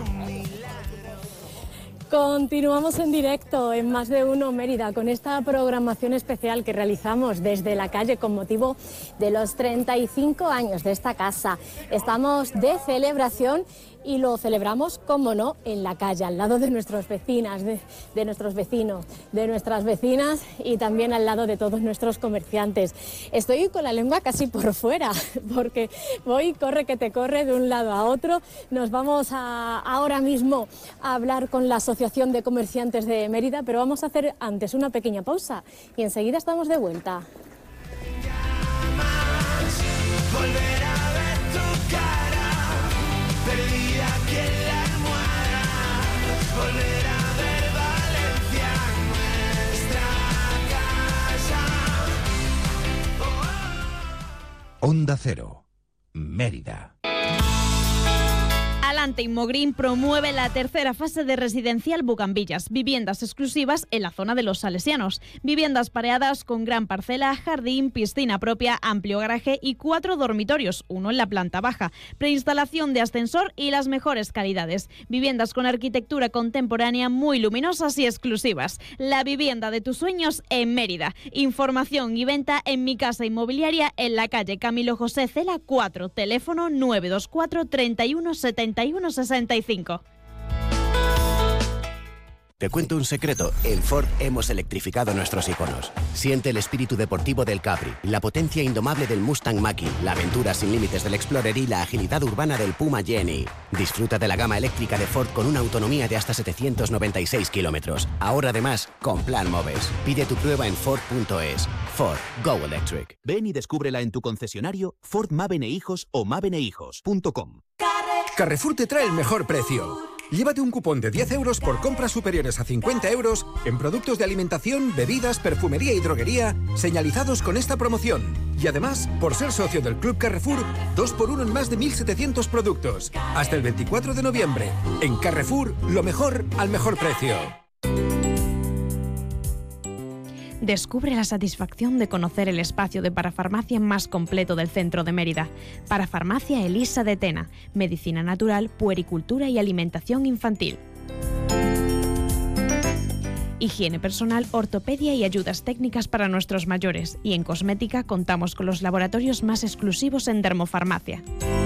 Continuamos en directo en Más de Uno Mérida con esta programación especial que realizamos desde la calle con motivo de los 35 años de esta casa. Estamos de celebración y lo celebramos, como no, en la calle, al lado de nuestras vecinas, de nuestros vecinos, de nuestras vecinas y también al lado de todos nuestros comerciantes. Estoy con la lengua casi por fuera, porque voy, corre que te corre, de un lado a otro. Nos vamos ahora mismo a hablar con la Asociación de Comerciantes de Mérida, pero vamos a hacer antes una pequeña pausa y enseguida estamos de vuelta. Volver a ver tu cara, perdida aquí en la almohada. Volver a ver Valencia, nuestra casa. Onda Cero, Mérida. Alante Inmogreen promueve la tercera fase de Residencial Bugambillas, viviendas exclusivas en la zona de los Salesianos. Viviendas pareadas con gran parcela, jardín, piscina propia, amplio garaje y 4 dormitorios, uno en la planta baja, preinstalación de ascensor y las mejores calidades. Viviendas con arquitectura contemporánea muy luminosas y exclusivas. La vivienda de tus sueños en Mérida. Información y venta en Mi Casa Inmobiliaria en la calle Camilo José Cela 4, teléfono 924 31 71 65. Te cuento un secreto. En Ford hemos electrificado nuestros iconos. Siente el espíritu deportivo del Capri, la potencia indomable del Mustang Mach-E, la aventura sin límites del Explorer y la agilidad urbana del Puma Jenny. Disfruta de la gama eléctrica de Ford con una autonomía de hasta 796 kilómetros. Ahora además, con Plan Moves. Pide tu prueba en Ford.es. Ford. Go Electric. Ven y descúbrela en tu concesionario Ford Mavene Hijos o mavenehijos.com. Carrefour te trae el mejor precio. Llévate un cupón de 10 euros por compras superiores a 50 euros en productos de alimentación, bebidas, perfumería y droguería señalizados con esta promoción. Y además, por ser socio del Club Carrefour, 2x1 en más de 1.700 productos. Hasta el 24 de noviembre. En Carrefour, lo mejor al mejor precio. Descubre la satisfacción de conocer el espacio de parafarmacia más completo del centro de Mérida. Parafarmacia Elisa de Tena. Medicina natural, puericultura y alimentación infantil. Higiene personal, ortopedia y ayudas técnicas para nuestros mayores. Y en cosmética contamos con los laboratorios más exclusivos en dermofarmacia.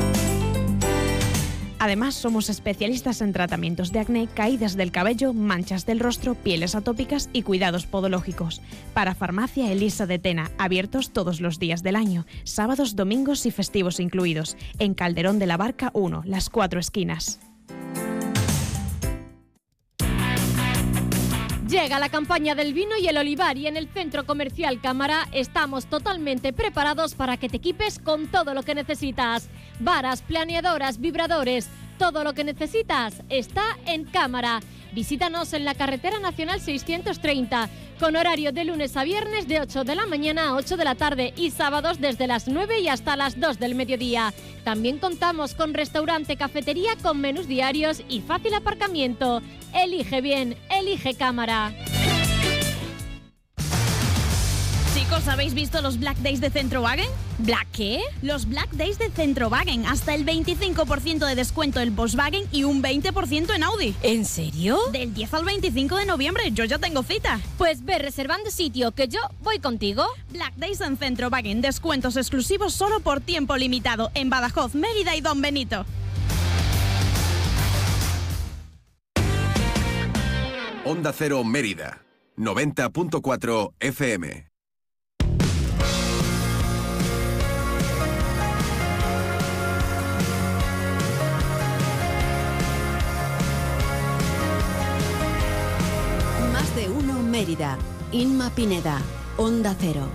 Además, somos especialistas en tratamientos de acné, caídas del cabello, manchas del rostro, pieles atópicas y cuidados podológicos. Parafarmacia Elisa de Tena, abiertos todos los días del año, sábados, domingos y festivos incluidos. En Calderón de la Barca 1, Las 4 Esquinas. Llega la campaña del vino y el olivar y en el Centro Comercial Cámara estamos totalmente preparados para que te equipes con todo lo que necesitas. Varas, planeadoras, vibradores, todo lo que necesitas está en Cámara. Visítanos en la Carretera Nacional 630 con horario de lunes a viernes de 8 de la mañana a 8 de la tarde y sábados desde las 9 y hasta las 2 del mediodía. También contamos con restaurante, cafetería con menús diarios y fácil aparcamiento. Elige bien, elige Cámara. Chicos, ¿habéis visto los Black Days de Centrowagen? ¿Black qué? Los Black Days de Centrowagen. Hasta el 25% de descuento en Volkswagen y un 20% en Audi. ¿En serio? Del 10 al 25 de noviembre. Yo ya tengo cita. Pues ve reservando sitio, que yo voy contigo. Black Days en Centrowagen. Descuentos exclusivos solo por tiempo limitado. En Badajoz, Mérida y Don Benito. Onda Cero Mérida. 90.4 FM. Más de uno Mérida. Inma Pineda. Onda Cero.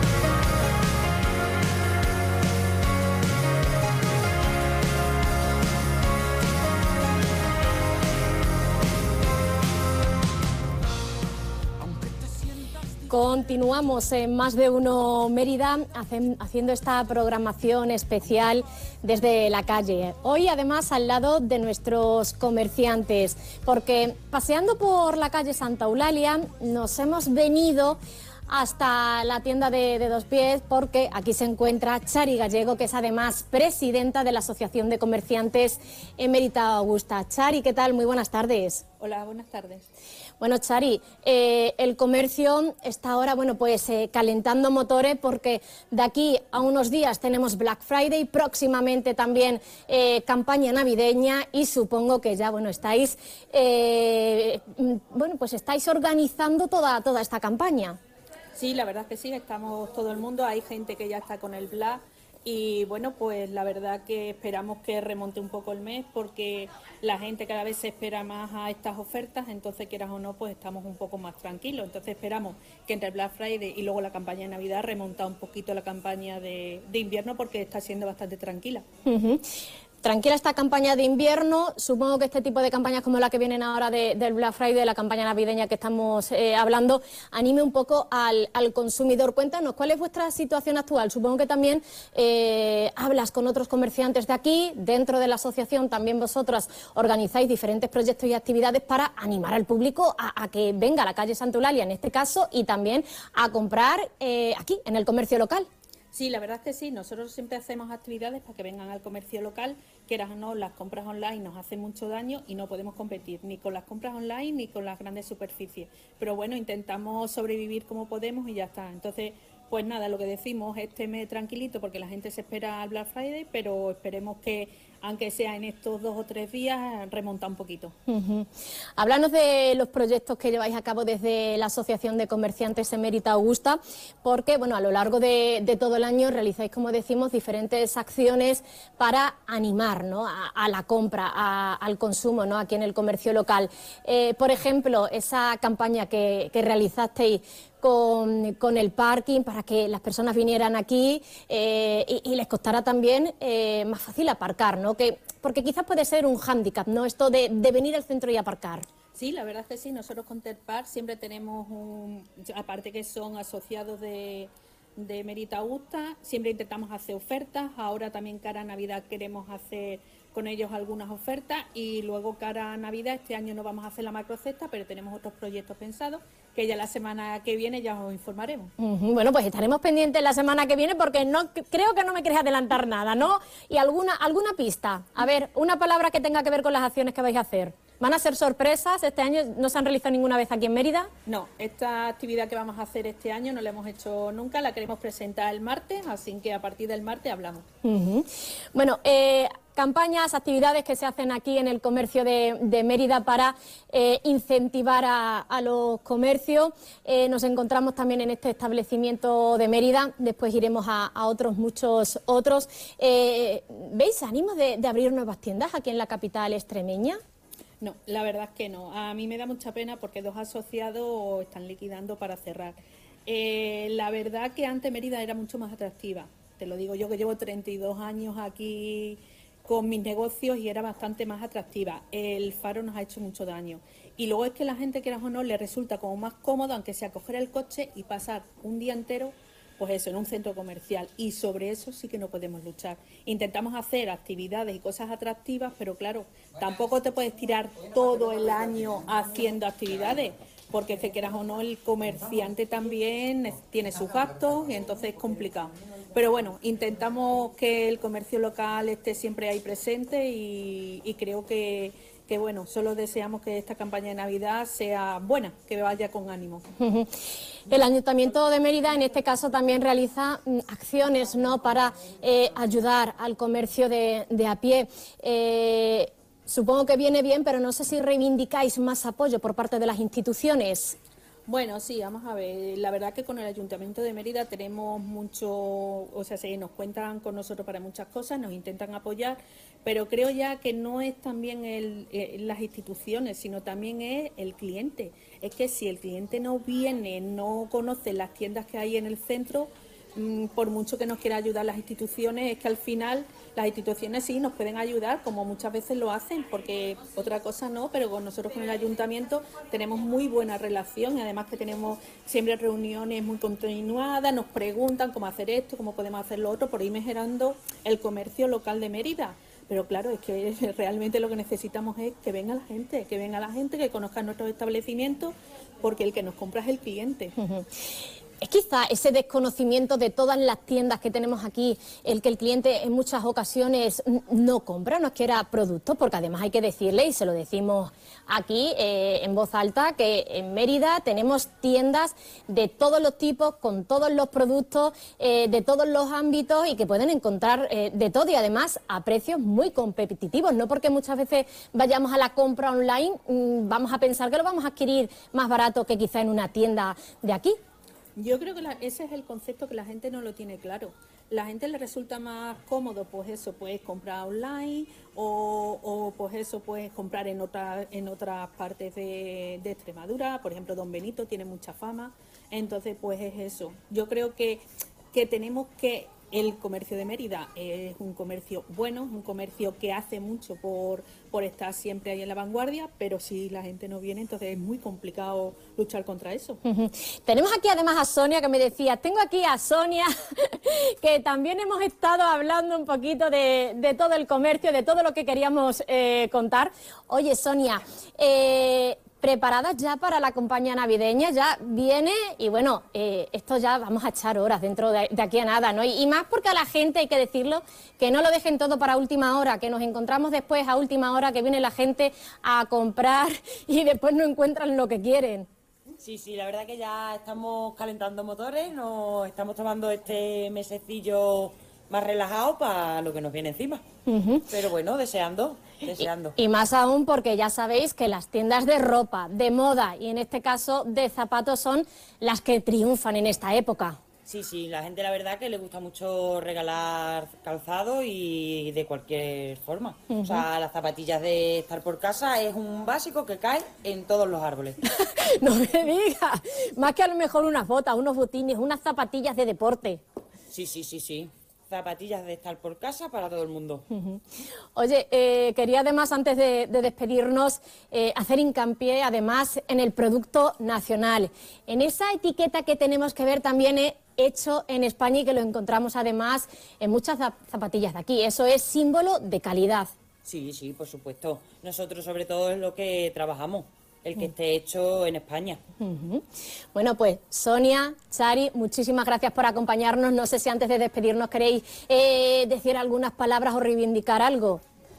Continuamos en Más de uno Mérida haciendo esta programación especial desde la calle. Hoy además al lado de nuestros comerciantes, porque paseando por la calle Santa Eulalia nos hemos venido hasta la tienda de Dos Pies, porque aquí se encuentra Chari Gallego, que es además presidenta de la Asociación de Comerciantes Emérita Augusta. Chari, ¿qué tal? Muy buenas tardes. Hola, buenas tardes. Bueno, Chari, el comercio está ahora, calentando motores, porque de aquí a unos días tenemos Black Friday, próximamente también campaña navideña, y supongo que ya, estáis, estáis organizando toda esta campaña. Sí, la verdad es que sí, estamos todo el mundo, hay gente que ya está con el Black. Y pues la verdad que esperamos que remonte un poco el mes, porque la gente cada vez se espera más a estas ofertas, entonces quieras o no, pues estamos un poco más tranquilos. Entonces esperamos que entre el Black Friday y luego la campaña de Navidad remonta un poquito la campaña de invierno, porque está siendo bastante tranquila. Uh-huh. Tranquila esta campaña de invierno. Supongo que este tipo de campañas como la que vienen ahora del Black Friday, la campaña navideña que estamos hablando, anime un poco al consumidor. Cuéntanos, ¿cuál es vuestra situación actual? Supongo que también hablas con otros comerciantes de aquí, dentro de la asociación también vosotras organizáis diferentes proyectos y actividades para animar al público a que venga a la calle Santa Eulalia, en este caso, y también a comprar aquí, en el comercio local. Sí, la verdad es que sí, nosotros siempre hacemos actividades para que vengan al comercio local, quieras o no, las compras online nos hacen mucho daño y no podemos competir ni con las compras online ni con las grandes superficies, pero intentamos sobrevivir como podemos y ya está. Entonces, pues nada, lo que decimos, este mes tranquilito porque la gente se espera al Black Friday, pero esperemos que, aunque sea en estos 2 o 3 días, remonta un poquito. Uh-huh. Háblanos de los proyectos que lleváis a cabo desde la Asociación de Comerciantes Emérita Augusta, porque a lo largo de todo el año realizáis, como decimos, diferentes acciones para animar, ¿no?, a la compra, al consumo, ¿no?, aquí en el comercio local. Por ejemplo, esa campaña que realizasteis con el parking para que las personas vinieran aquí y les costara también más fácil aparcar, ¿no? Porque quizás puede ser un hándicap, ¿no?, esto de venir al centro y aparcar. Sí, la verdad es que sí, nosotros con Terpar siempre tenemos aparte que son asociados de Emérita Augusta, siempre intentamos hacer ofertas. Ahora también cara a Navidad queremos hacer con ellos algunas ofertas, y luego cara a Navidad este año no vamos a hacer la macrocesta, pero tenemos otros proyectos pensados que ya la semana que viene ya os informaremos. Uh-huh. Bueno, pues estaremos pendientes la semana que viene, porque creo que no me queréis adelantar nada, ¿no? Y alguna pista, a ver, una palabra que tenga que ver con las acciones que vais a hacer. ¿Van a ser sorpresas? ¿Este año no se han realizado ninguna vez aquí en Mérida? No, esta actividad que vamos a hacer este año no la hemos hecho nunca, la queremos presentar el martes, así que a partir del martes hablamos. Uh-huh. Bueno, campañas, actividades que se hacen aquí en el comercio de Mérida para incentivar a los comercios. Nos encontramos también en este establecimiento de Mérida, después iremos a muchos otros. ¿Veis ánimos de abrir nuevas tiendas aquí en la capital extremeña? No, la verdad es que no. A mí me da mucha pena porque 2 asociados están liquidando para cerrar. La verdad que antes Mérida era mucho más atractiva. Te lo digo yo, que llevo 32 años aquí con mis negocios y era bastante más atractiva. El Faro nos ha hecho mucho daño. Y luego es que la gente, quieras o no, le resulta como más cómodo, aunque sea coger el coche y pasar un día entero, pues eso, en un centro comercial. Y sobre eso sí que no podemos luchar. Intentamos hacer actividades y cosas atractivas, pero claro, tampoco te puedes tirar todo el año haciendo actividades, porque que quieras o no, el comerciante también tiene sus gastos y entonces es complicado. Pero bueno, intentamos que el comercio local esté siempre ahí presente y creo que bueno, solo deseamos que esta campaña de Navidad sea buena, que vaya con ánimo. El Ayuntamiento de Mérida en este caso también realiza acciones, ¿no?, para ayudar al comercio de a pie. Supongo que viene bien, pero no sé si reivindicáis más apoyo por parte de las instituciones. Bueno, sí, vamos a ver, la verdad que con el Ayuntamiento de Mérida tenemos mucho, o sea, nos cuentan con nosotros para muchas cosas, nos intentan apoyar, pero creo ya que no es también las instituciones, sino también es el cliente. Es que si el cliente no viene, no conoce las tiendas que hay en el centro, por mucho que nos quiera ayudar las instituciones, es que al final las instituciones sí nos pueden ayudar, como muchas veces lo hacen, porque otra cosa no, pero con nosotros, con el ayuntamiento, tenemos muy buena relación y además que tenemos siempre reuniones muy continuadas, nos preguntan cómo hacer esto, cómo podemos hacer lo otro, por ir mejorando el comercio local de Mérida. Pero claro, es que realmente lo que necesitamos es que venga la gente, que conozca nuestros establecimientos, porque el que nos compra es el cliente. Es quizá ese desconocimiento de todas las tiendas que tenemos aquí, el que el cliente en muchas ocasiones no compra, no quiera productos, porque además hay que decirle, y se lo decimos aquí en voz alta, que en Mérida tenemos tiendas de todos los tipos, con todos los productos, de todos los ámbitos y que pueden encontrar de todo y además a precios muy competitivos. No porque muchas veces vayamos a la compra online, vamos a pensar que lo vamos a adquirir más barato que quizá en una tienda de aquí. Yo creo que ese es el concepto que la gente no lo tiene claro. La gente le resulta más cómodo, pues eso, pues comprar online o pues eso, pues comprar en otras partes de Extremadura. Por ejemplo, Don Benito tiene mucha fama. Entonces, pues es eso. Yo creo que tenemos que... El comercio de Mérida es un comercio bueno, un comercio que hace mucho por estar siempre ahí en la vanguardia, pero si la gente no viene, entonces es muy complicado luchar contra eso. Tenemos aquí además a Sonia, que me decía, tengo aquí a Sonia, que también hemos estado hablando un poquito de todo el comercio, de todo lo que queríamos contar. Oye, Sonia, ¿preparadas ya para la campaña navideña? Ya viene y bueno, esto ya vamos a echar horas dentro de aquí a nada, ¿no? Y más porque a la gente, hay que decirlo, que no lo dejen todo para última hora, que nos encontramos después a última hora, que viene la gente a comprar y después no encuentran lo que quieren. Sí, la verdad que ya estamos calentando motores, nos estamos tomando este mesecillo más relajado para lo que nos viene encima. Pero bueno, deseando. Y más aún porque ya sabéis que las tiendas de ropa, de moda y en este caso de zapatos son las que triunfan en esta época. Sí, la gente la verdad que le gusta mucho regalar calzado y de cualquier forma. O sea, las zapatillas de estar por casa es un básico que cae en todos los árboles. No me digas, más que a lo mejor unas botas, unos botines, unas zapatillas de deporte. Sí. Zapatillas de estar por casa para todo el mundo. Oye, quería además, antes de despedirnos, hacer hincapié además en el producto nacional, en esa etiqueta que tenemos que ver también hecho en España y que lo encontramos además en muchas zapatillas de aquí. Eso es símbolo de calidad. Sí, por supuesto. Nosotros sobre todo es lo que trabajamos, el que esté hecho en España. Bueno, pues Sonia, Chari, muchísimas gracias por acompañarnos. No sé si antes de despedirnos queréis decir algunas palabras o reivindicar algo.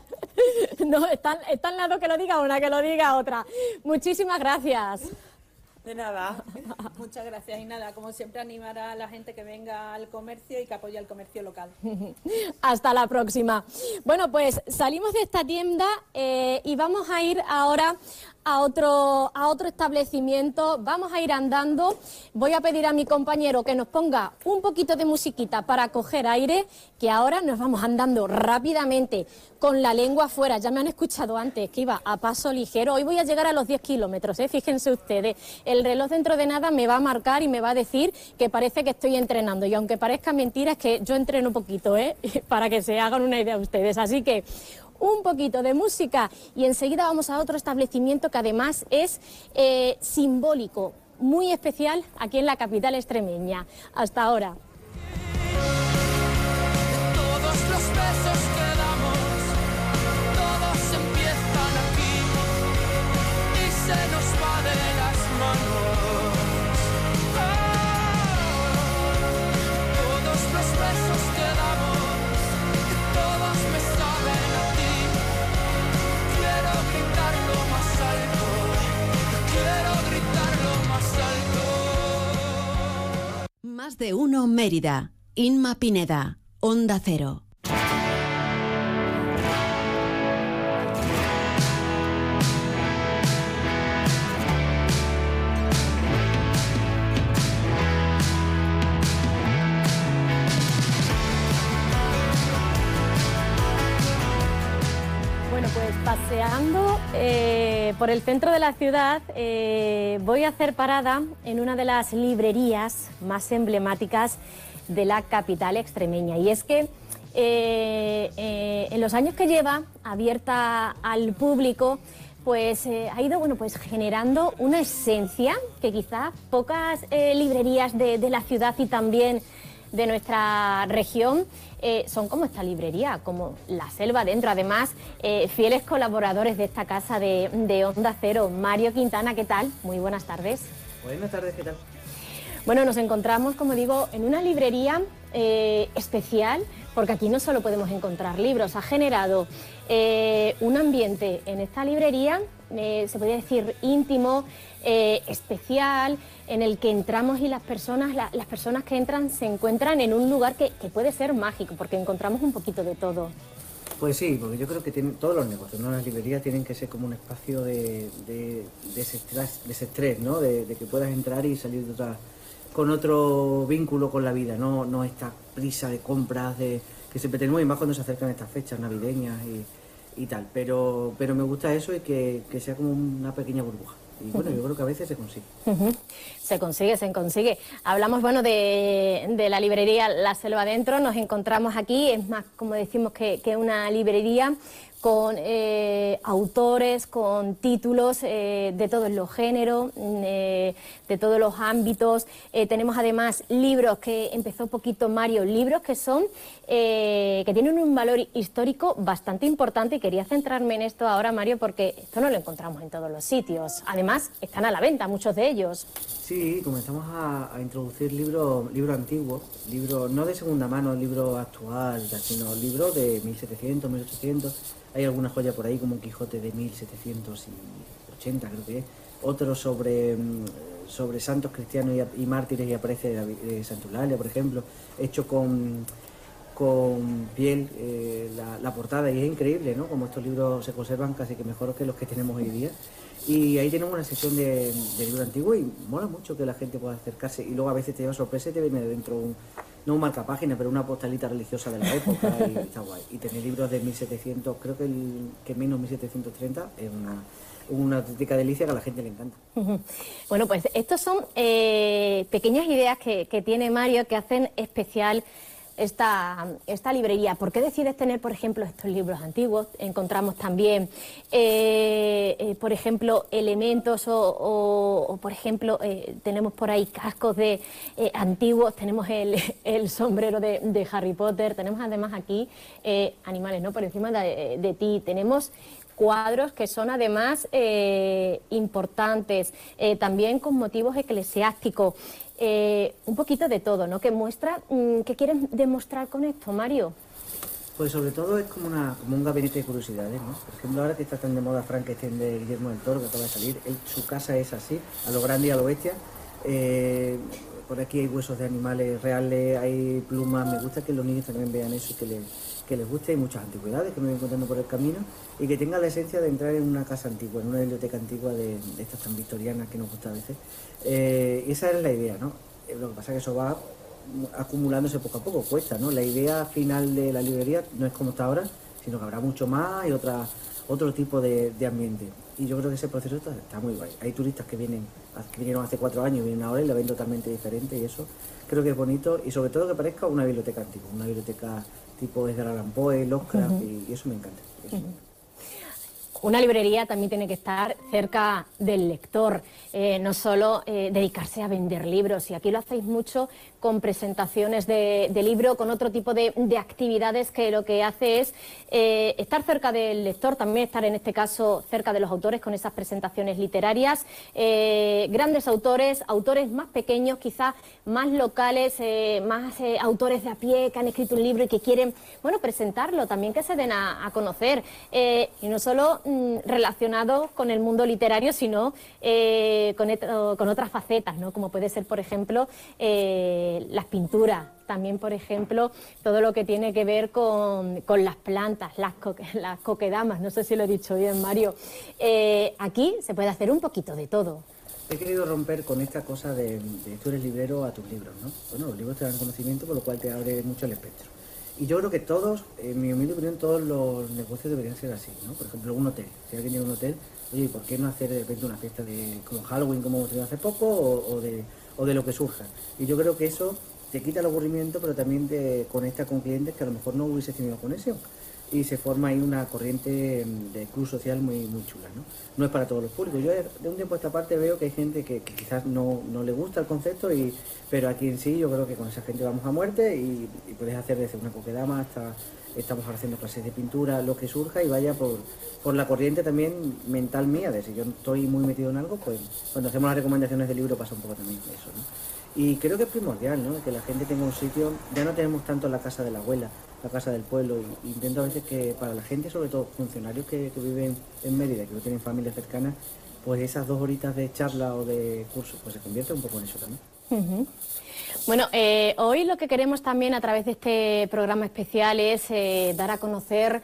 No, está al lado que lo diga una, que lo diga otra. Muchísimas gracias. De nada. Muchas gracias y nada, como siempre, animar a la gente que venga al comercio y que apoye al comercio local. Hasta la próxima. Bueno, pues salimos de esta tienda y vamos a ir ahora a otro establecimiento. Vamos a ir andando. Voy a pedir a mi compañero que nos ponga un poquito de musiquita para coger aire, que ahora nos vamos andando rápidamente con la lengua afuera. Ya me han escuchado antes que iba a paso ligero. Hoy voy a llegar a los 10 kilómetros, fíjense ustedes. el reloj dentro de nada me va a marcar y me va a decir que parece que estoy entrenando. Y aunque parezca mentira, es que yo entreno poquito, para que se hagan una idea ustedes. Así que un poquito de música y enseguida vamos a otro establecimiento que además es simbólico, muy especial aquí en la capital extremeña. Hasta ahora. Todos los besos que damos, todos empiezan aquí y se nos va de las manos. Todos los besos que damos, todos me saben a ti. Quiero gritarlo más alto, quiero gritarlo más alto. Más de uno Mérida. Inma Pineda, Onda Cero. Bueno, pues paseando por el centro de la ciudad voy a hacer parada en una de las librerías más emblemáticas de la capital extremeña. Y es que en los años que lleva abierta al público, pues ha ido generando una esencia que quizás pocas librerías de la ciudad y también de nuestra región son como esta librería, como La Selva Dentro. Además, fieles colaboradores de esta casa de Onda Cero. Mario Quintana, ¿qué tal? Muy buenas tardes. Buenas tardes, ¿qué tal? Bueno, nos encontramos, como digo, en una librería especial, porque aquí no solo podemos encontrar libros. Ha generado un ambiente en esta librería, se podría decir íntimo, especial, en el que entramos y las personas que entran se encuentran en un lugar que puede ser mágico, porque encontramos un poquito de todo. Pues sí, porque yo creo que todos los negocios, ¿no? Las librerías tienen que ser como un espacio de desestrés, ¿no? De que puedas entrar y salir con otro vínculo con la vida, no esta prisa de compras que siempre tenemos, y más cuando se acercan estas fechas navideñas y tal, pero me gusta eso y que sea como una pequeña burbuja. Y bueno, yo creo que a veces se consigue. Se consigue. Hablamos, de la librería La Selva Dentro. Nos encontramos aquí, es más, como decimos, que una librería con autores, con títulos de todos los géneros, de todos los ámbitos. Tenemos además libros que empezó poquito Mario, libros que son que tienen un valor histórico bastante importante, y quería centrarme en esto ahora, Mario, porque esto no lo encontramos en todos los sitios. Además, están a la venta muchos de ellos. Sí, comenzamos a introducir libros antiguos, libros no de segunda mano, libros actuales, sino libros de 1700, 1800. Hay alguna joya por ahí, como un Quijote de 1780, creo que es. Otro sobre santos cristianos y mártires y aparece de Santa Eulalia, por ejemplo, hecho con piel, la portada, y es increíble, ¿no? Como estos libros se conservan casi que mejor que los que tenemos hoy día. Y ahí tenemos una sección de libros antiguos y mola mucho que la gente pueda acercarse. Y luego a veces te lleva sorpresa y te viene dentro no un marcapágina, pero una postalita religiosa de la época, y está guay. Y tener libros de 1700, creo que menos 1730, es una auténtica delicia que a la gente le encanta. Bueno, pues estos son pequeñas ideas que tiene Mario que hacen especial esta librería. ¿Por qué decides tener, por ejemplo, estos libros antiguos? Encontramos también, por ejemplo, elementos o por ejemplo, tenemos por ahí cascos de antiguos, tenemos el sombrero de Harry Potter, tenemos además aquí animales, ¿no? Por encima de ti, tenemos cuadros que son además importantes, también con motivos eclesiásticos. Un poquito de todo, ¿no? Que muestra, ¿qué quieren demostrar con esto, Mario? Pues sobre todo es como un gabinete de curiosidades, ¿no? Por ejemplo, ahora que está tan de moda Frankenstein de Guillermo del Toro, que acaba de salir, su casa es así, a lo grande y a lo bestia. Por aquí hay huesos de animales reales, hay plumas. Me gusta que los niños también vean eso y que les guste. Hay muchas antigüedades que me voy encontrando por el camino, y que tenga la esencia de entrar en una casa antigua, en una biblioteca antigua de estas tan victorianas que nos gusta a veces. Esa es la idea, ¿no? Lo que pasa es que eso va acumulándose poco a poco, cuesta, ¿no? La idea final de la librería no es como está ahora, sino que habrá mucho más y otras otro tipo de ambiente. Y yo creo que ese proceso está muy guay. Hay turistas que vinieron hace 4 años y vienen ahora y la ven totalmente diferente, y eso creo que es bonito, y sobre todo que parezca una biblioteca antigua, una biblioteca tipo Edgar Allan Poe, Lovecraft, y eso me encanta. Una librería también tiene que estar cerca del lector, no solo dedicarse a vender libros, y aquí lo hacéis mucho con presentaciones de libro, con otro tipo de actividades que lo que hace es estar cerca del lector, también estar en este caso cerca de los autores con esas presentaciones literarias, grandes autores, autores más pequeños, quizás más locales, más autores de a pie que han escrito un libro y que quieren, bueno, presentarlo, también que se den a conocer, y no solo relacionado con el mundo literario, sino con otras facetas, ¿no? Como puede ser, por ejemplo, las pinturas, también, por ejemplo, todo lo que tiene que ver con las plantas, las coquedamas, no sé si lo he dicho bien, Mario. Aquí se puede hacer un poquito de todo. He querido romper con esta cosa de tú eres librero a tus libros, ¿no? Bueno, los libros te dan conocimiento, por lo cual te abre mucho el espectro. Y yo creo que todos, en mi humilde opinión, todos los negocios deberían ser así, ¿no? Por ejemplo, un hotel. Si alguien tiene un hotel, oye, ¿por qué no hacer de repente una fiesta como Halloween, como hemos tenido hace poco, o de lo que surja? Y yo creo que eso te quita el aburrimiento, pero también te conecta con clientes que a lo mejor no hubiese tenido conexión. Y se forma ahí una corriente de club social muy, muy chula, ¿no? No es para todos los públicos. Yo de un tiempo a esta parte veo que hay gente que quizás no le gusta el concepto, pero aquí en sí yo creo que con esa gente vamos a muerte, y puedes hacer desde una coquedama hasta, estamos haciendo clases de pintura, lo que surja, y vaya por la corriente también mental mía, de si yo estoy muy metido en algo, pues cuando hacemos las recomendaciones del libro pasa un poco también eso, ¿no? Y creo que es primordial, ¿no? Que la gente tenga un sitio. Ya no tenemos tanto la casa de la abuela, la casa del pueblo, y intento a veces que para la gente, sobre todo funcionarios que viven en Mérida, que no tienen familias cercanas, pues esas 2 horitas de charla o de curso pues se convierte un poco en eso también. Bueno, hoy lo que queremos también a través de este programa especial es dar a conocer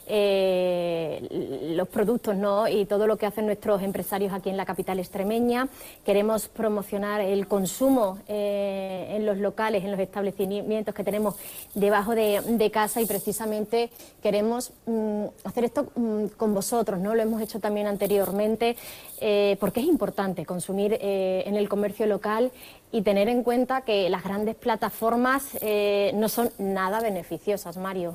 los productos, ¿no? Y todo lo que hacen nuestros empresarios aquí en la capital extremeña. Queremos promocionar el consumo en los locales, en los establecimientos que tenemos debajo de casa, y precisamente queremos hacer esto con vosotros, ¿no? Lo hemos hecho también anteriormente, porque es importante consumir en el comercio local y tener en cuenta que las grandes plataformas no son nada beneficiosas, Mario.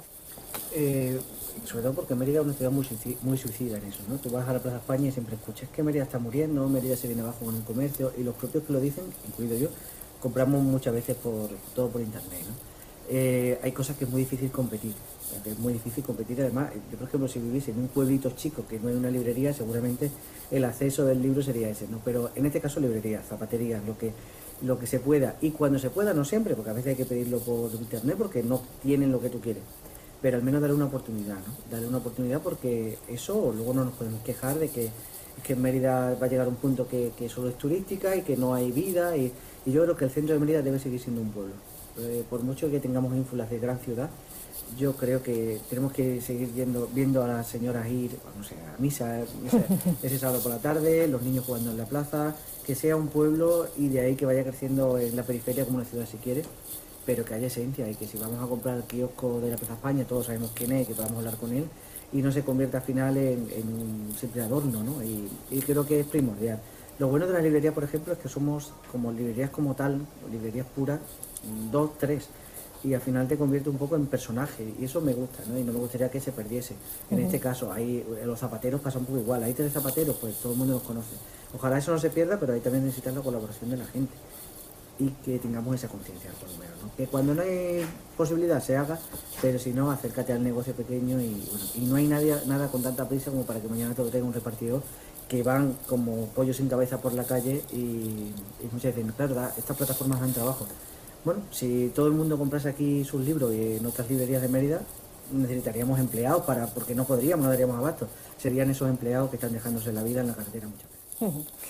Sobre todo porque Mérida es una ciudad muy suicida en eso, ¿no? Tú vas a la Plaza España y siempre escuchas que Mérida está muriendo, Mérida se viene abajo con el comercio, y los propios que lo dicen, incluido yo, compramos muchas veces todo por internet, ¿no? Hay cosas que es muy difícil competir, además. Yo, por ejemplo, si viviese en un pueblito chico que no hay una librería, seguramente el acceso del libro sería ese, ¿no? Pero en este caso librerías, zapaterías, lo que se pueda, y cuando se pueda, no siempre, porque a veces hay que pedirlo por internet porque no tienen lo que tú quieres, pero al menos darle una oportunidad, ¿no? Darle una oportunidad, porque eso luego no nos podemos quejar de que en Mérida va a llegar un punto que solo es turística y que no hay vida, y yo creo que el centro de Mérida debe seguir siendo un pueblo. Por mucho que tengamos ínfulas de gran ciudad, yo creo que tenemos que seguir viendo a las señoras ir, no sé, a misa ese sábado por la tarde, los niños jugando en la plaza, que sea un pueblo, y de ahí que vaya creciendo en la periferia como una ciudad si quiere, pero que haya esencia, y que si vamos a comprar el kiosco de la Plaza España todos sabemos quién es, que podamos hablar con él, y no se convierta al final en un simple adorno, ¿no? Y creo que es primordial. Lo bueno de las librerías, por ejemplo, es que somos como librerías como tal, librerías puras, 2, 3, y al final te convierte un poco en personaje, y eso me gusta, ¿no? Y no me gustaría que se perdiese. En este caso, ahí los zapateros pasa un poco igual, hay 3 zapateros, pues todo el mundo los conoce. Ojalá eso no se pierda, pero ahí también necesitas la colaboración de la gente, y que tengamos esa conciencia, por lo menos, ¿no? Que cuando no hay posibilidad se haga, pero si no, acércate al negocio pequeño, y no hay nada con tanta prisa como para que mañana te lo tenga un repartidor, que van como pollos sin cabeza por la calle, y muchas veces, claro, estas plataformas dan trabajo. Bueno, si todo el mundo comprase aquí sus libros y en otras librerías de Mérida, necesitaríamos empleados porque no daríamos abasto. Serían esos empleados que están dejándose la vida en la carretera muchas veces.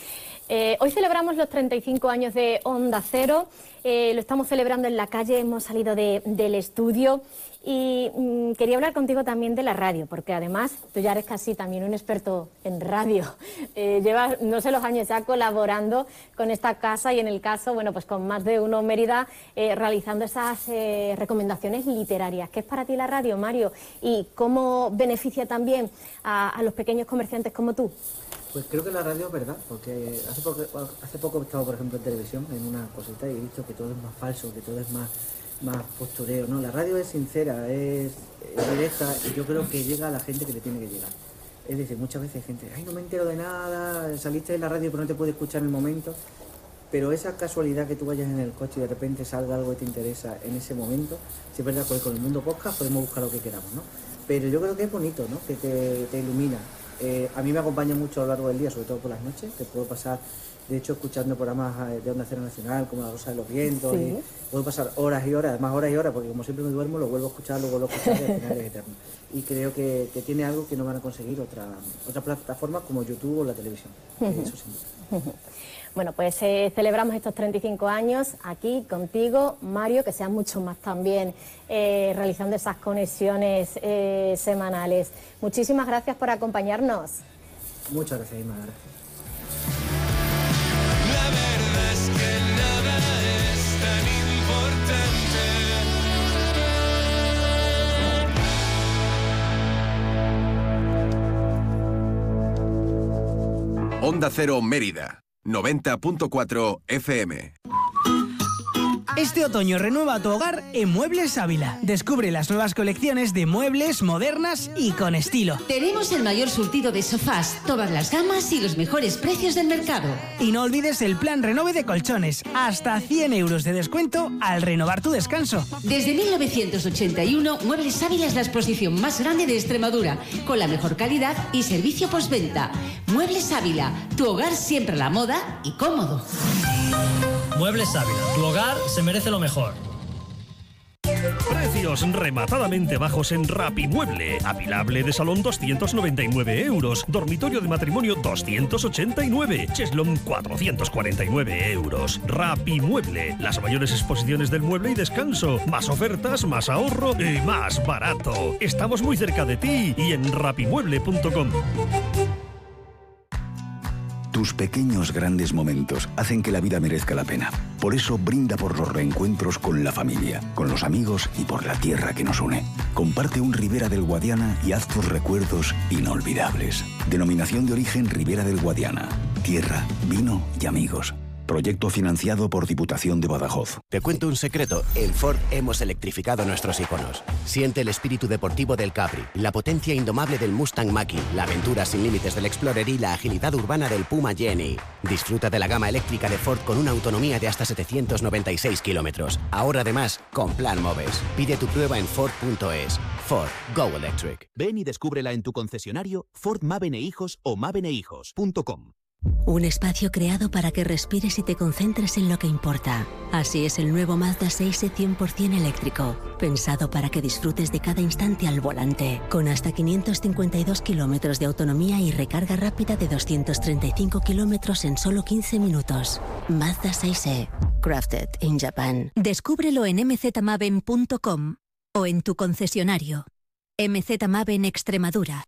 Hoy celebramos los 35 años de Onda Cero, lo estamos celebrando en la calle, hemos salido del estudio y quería hablar contigo también de la radio, porque además tú ya eres casi también un experto en radio. Llevas, no sé, los años ya colaborando con esta casa y en el caso, bueno, pues con Más de Uno Mérida, realizando esas recomendaciones literarias. ¿Qué es para ti la radio, Mario? ¿Y cómo beneficia también a los pequeños comerciantes como tú? Pues creo que la radio es verdad, porque hace poco he estado, por ejemplo, en televisión, en una cosita, y he visto que todo es más falso, que todo es más postureo, ¿no? La radio es sincera, es directa, y yo creo que llega a la gente que le tiene que llegar. Es decir, muchas veces hay gente, ay, no me entero de nada, saliste de la radio pero no te puedo escuchar en el momento, pero esa casualidad que tú vayas en el coche y de repente salga algo que te interesa en ese momento, si es verdad que con el mundo podcast podemos buscar lo que queramos, ¿no? Pero yo creo que es bonito, ¿no? Que te ilumina. A mí me acompaña mucho a lo largo del día, sobre todo por las noches, que puedo pasar, de hecho, escuchando programas de Onda Cero Nacional, como La Rosa de los Vientos, sí. Y puedo pasar horas y horas, además horas y horas, porque como siempre me duermo, lo vuelvo a escuchar, y al final es eterno. Y creo que tiene algo que no van a conseguir otras plataformas como YouTube o la televisión. Eso sin duda. Bueno, pues celebramos estos 35 años aquí contigo, Mario, que sean mucho más también realizando esas conexiones semanales. Muchísimas gracias por acompañarnos. Muchas gracias, Ima. Gracias. La verdad es que nada es tan importante. Onda Cero Mérida. 90.4 FM. Este otoño renueva tu hogar en Muebles Ávila. Descubre las nuevas colecciones de muebles modernas y con estilo. Tenemos el mayor surtido de sofás, todas las gamas y los mejores precios del mercado. Y no olvides el plan Renove de colchones, hasta 100 euros de descuento al renovar tu descanso. Desde 1981, Muebles Ávila es la exposición más grande de Extremadura, con la mejor calidad y servicio postventa. Muebles Ávila, tu hogar siempre a la moda y cómodo. Muebles Ávila, tu hogar se merece lo mejor. Precios rematadamente bajos en Rapimueble. Apilable de salón 299 euros. Dormitorio de matrimonio 289. Cheslón 449 euros. Rapimueble. Las mayores exposiciones del mueble y descanso. Más ofertas, más ahorro y más barato. Estamos muy cerca de ti y en rapimueble.com. Tus pequeños grandes momentos hacen que la vida merezca la pena. Por eso brinda por los reencuentros con la familia, con los amigos y por la tierra que nos une. Comparte un Ribera del Guadiana y haz tus recuerdos inolvidables. Denominación de origen Ribera del Guadiana. Tierra, vino y amigos. Proyecto financiado por Diputación de Badajoz. Te cuento un secreto. En Ford hemos electrificado nuestros iconos. Siente el espíritu deportivo del Capri, la potencia indomable del Mustang Mach-E, la aventura sin límites del Explorer y la agilidad urbana del Puma Jenny. Disfruta de la gama eléctrica de Ford con una autonomía de hasta 796 kilómetros. Ahora además, con Plan Moves. Pide tu prueba en Ford.es. Ford. Go Electric. Ven y descúbrela en tu concesionario Ford Mavene Hijos o mavenehijos.com. Un espacio creado para que respires y te concentres en lo que importa. Así es el nuevo Mazda 6e 100% eléctrico, pensado para que disfrutes de cada instante al volante, con hasta 552 kilómetros de autonomía y recarga rápida de 235 kilómetros en solo 15 minutos. Mazda 6e, crafted in Japan. Descúbrelo en mzmaven.com o en tu concesionario. MZ Maven Extremadura.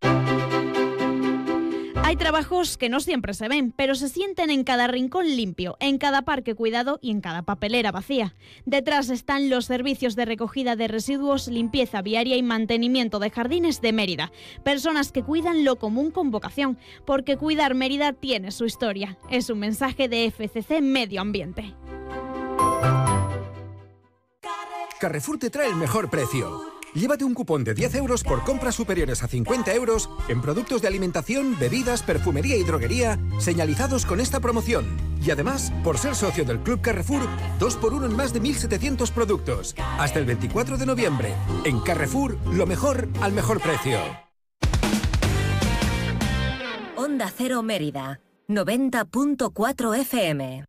Hay trabajos que no siempre se ven, pero se sienten en cada rincón limpio, en cada parque cuidado y en cada papelera vacía. Detrás están los servicios de recogida de residuos, limpieza viaria y mantenimiento de jardines de Mérida. Personas que cuidan lo común con vocación, porque cuidar Mérida tiene su historia. Es un mensaje de FCC Medio Ambiente. Carrefour te trae el mejor precio. Llévate un cupón de 10 euros por compras superiores a 50 euros en productos de alimentación, bebidas, perfumería y droguería señalizados con esta promoción. Y además, por ser socio del Club Carrefour, 2x1 en más de 1.700 productos. Hasta el 24 de noviembre. En Carrefour, lo mejor al mejor precio. Onda Cero Mérida, 90.4 FM.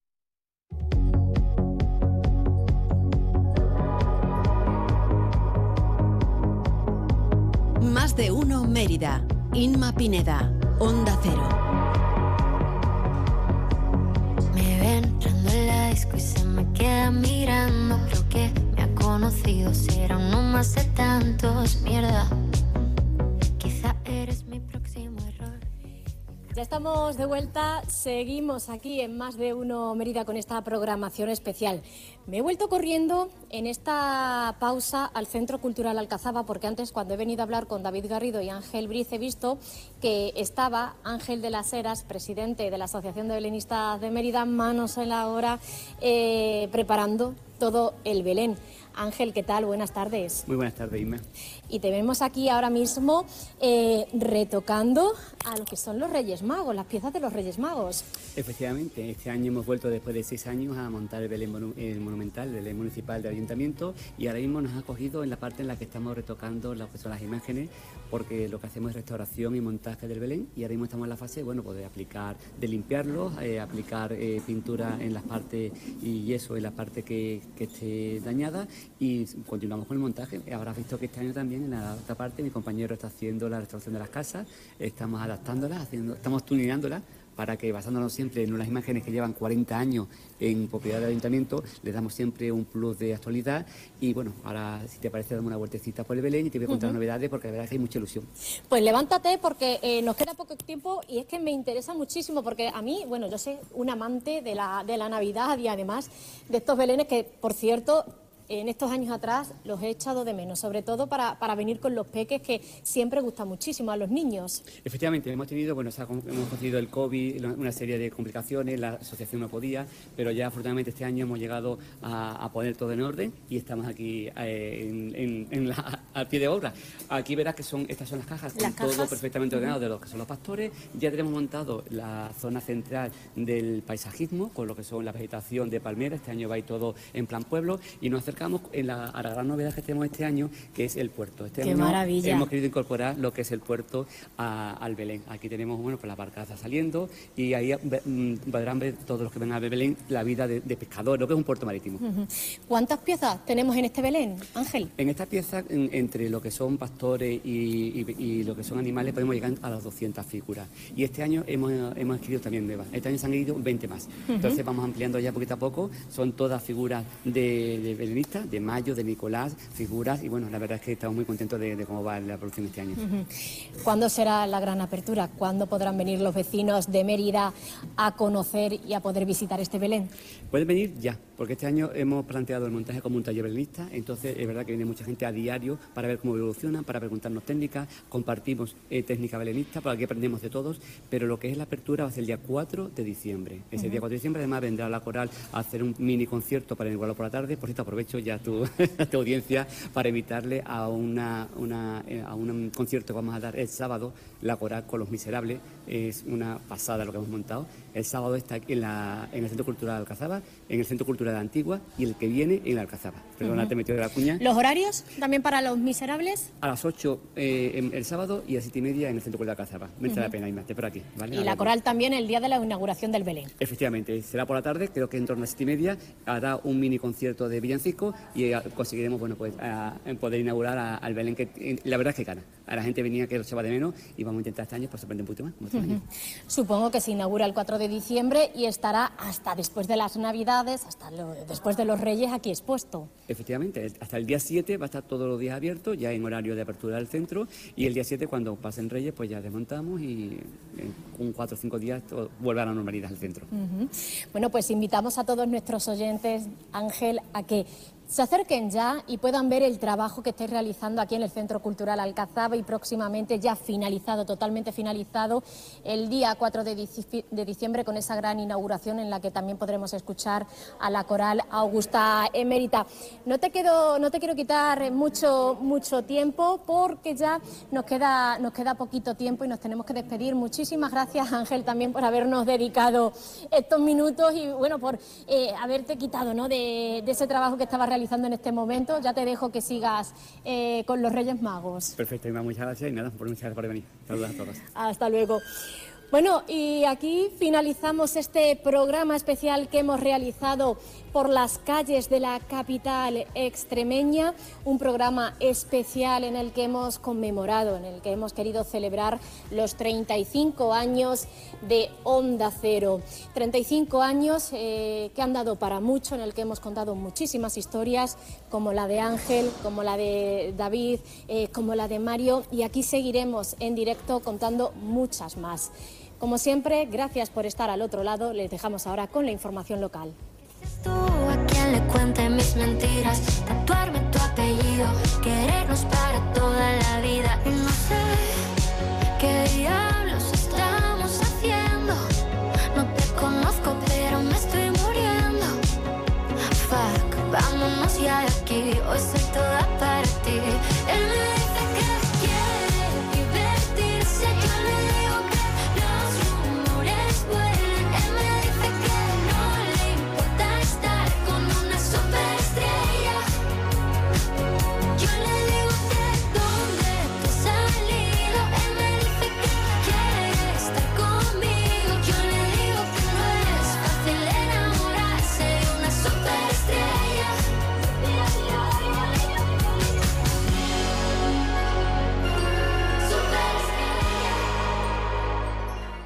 Más de Uno Mérida. Inma Pineda, Onda Cero. acerco y se me queda mirando. Creo que me ha conocido, será uno más de tantos. Mierda, quizá eres mi próximo error. Ya estamos de vuelta, seguimos aquí en Más de Uno Mérida con esta programación especial. Me he vuelto corriendo en esta pausa al Centro Cultural Alcazaba, porque antes, cuando he venido a hablar con David Garrido y Ángel Briz, he visto que estaba Ángel de las Heras, presidente de la Asociación de Belenistas de Mérida, manos en la obra, preparando todo el Belén. Ángel, ¿qué tal? Buenas tardes. Muy buenas tardes, Inma. Y te vemos aquí ahora mismo retocando a lo que son los Reyes Magos, las piezas de los Reyes Magos. Efectivamente, este año hemos vuelto después de 6 años a montar el Belén monumental, el Belén municipal del Ayuntamiento, y ahora mismo nos ha cogido en la parte en la que estamos retocando lo que son las imágenes, porque lo que hacemos es restauración y montaje del Belén, y ahora mismo estamos en la fase, bueno, pues de limpiarlos, aplicar pintura en las partes y yeso en la parte que esté dañada, y continuamos con el montaje. Habrás visto que este año también en la otra parte mi compañero está haciendo la restauración de las casas, estamos adaptándolas, estamos tuneándolas, para que, basándonos siempre en unas imágenes que llevan 40 años en propiedad del Ayuntamiento, le damos siempre un plus de actualidad. Y bueno, ahora, si te parece, damos una vueltecita por el Belén y te voy a contar novedades, porque la verdad es que hay mucha ilusión. Pues levántate, porque nos queda poco tiempo y es que me interesa muchísimo, porque a mí, bueno, yo soy un amante de la Navidad y además de estos Belenes que, por cierto, en estos años atrás los he echado de menos, sobre todo para venir con los peques, que siempre gusta muchísimo a los niños. Efectivamente, hemos tenido, bueno, hemos conseguido el COVID, una serie de complicaciones, la asociación no podía, pero ya afortunadamente este año hemos llegado a poner todo en orden y estamos aquí al pie de obra. Aquí verás que estas son las cajas, con todo perfectamente ordenado de los que son los pastores. Ya tenemos montado la zona central del paisajismo, con lo que son la vegetación de palmeras. Este año va a ir todo en plan pueblo y nos acercamos a la gran novedad que tenemos este año, que es el puerto. Este ¡Qué año maravilla! Hemos querido incorporar lo que es el puerto al Belén. Aquí tenemos, bueno, pues la barcaza saliendo y ahí podrán ver todos los que vengan a Belén la vida de pescador, lo que es un puerto marítimo. ¿Cuántas piezas tenemos en este Belén, Ángel? En esta pieza, entre lo que son pastores y lo que son animales, podemos llegar a las 200 figuras. Y este año hemos adquirido también nuevas. Este año se han ido 20 más. Entonces vamos ampliando ya poquito a poco. Son todas figuras de belenistas, de Mayo, de Nicolás, figuras, y bueno, la verdad es que estamos muy contentos de cómo va la producción este año. ¿Cuándo será la gran apertura? ¿Cuándo podrán venir los vecinos de Mérida a conocer y a poder visitar este Belén? Pueden venir ya, porque este año hemos planteado el montaje como un taller belenista, entonces es verdad que viene mucha gente a diario para ver cómo evolucionan, para preguntarnos técnicas, compartimos técnica belenista, para que aprendemos de todos, pero lo que es la apertura va a ser el día 4 de diciembre. Ese día 4 de diciembre además vendrá la coral a hacer un mini concierto para inaugurarlo por la tarde. Por cierto, aprovecho ya tu audiencia para invitarle a un concierto que vamos a dar el sábado, la coral con Los Miserables. Es una pasada lo que hemos montado. El sábado está en el Centro Cultural de Alcazaba, en el Centro Cultural de Antigua, y el que viene en la Alcazaba. Perdona, te he metido de la cuña. ¿Los horarios también para Los Miserables? A las 8 el sábado y a las 7:30 en el Centro Cultural de Alcazaba. Merece la pena, Inma, por aquí, ¿vale? Y la coral también el día de la inauguración del Belén. Efectivamente, será por la tarde, creo que en torno a las 7:30 hará un mini concierto de villancico y conseguiremos, bueno, pues poder inaugurar al Belén, que la verdad es que gana. A la gente venía que lo echaba de menos y vamos a intentar este año por sorprender un poquito más. Supongo que se inaugura el 4 de diciembre y estará hasta después de las Navidades, después de los Reyes, aquí expuesto. Efectivamente, hasta el día 7 va a estar todos los días abierto, ya en horario de apertura del centro, y el día 7, cuando pasen Reyes, pues ya desmontamos y con 4 o 5 días vuelve a la normalidad el centro. Bueno, pues invitamos a todos nuestros oyentes, Ángel, a que se acerquen ya y puedan ver el trabajo que estáis realizando aquí en el Centro Cultural Alcazaba, y próximamente ya finalizado, totalmente finalizado, el día 4 de diciembre con esa gran inauguración en la que también podremos escuchar a la coral Augusta Emérita. No te quiero quitar mucho tiempo, porque ya nos queda poquito tiempo y nos tenemos que despedir. Muchísimas gracias, Ángel, también por habernos dedicado estos minutos y bueno, por haberte quitado, ¿no?, de ese trabajo que estabas realizando en este momento. Ya te dejo que sigas con los Reyes Magos. Perfecto, Inma, muchas gracias y nada, muchas gracias por venir. Saludos a todos. Hasta luego. Bueno, y aquí finalizamos este programa especial que hemos realizado por las calles de la capital extremeña, un programa especial en el que hemos conmemorado, en el que hemos querido celebrar los 35 años de Onda Cero. 35 años que han dado para mucho, en el que hemos contado muchísimas historias, como la de Ángel, como la de David, como la de Mario, y aquí seguiremos en directo contando muchas más. Como siempre, gracias por estar al otro lado. Les dejamos ahora con la información local. Tú a quien le cuente mis mentiras, tatuarme tu apellido, querernos para toda la vida. Y no sé qué diablos estamos haciendo. No te conozco, pero me estoy muriendo. Fuck, vámonos ya de aquí. Hoy soy toda paz.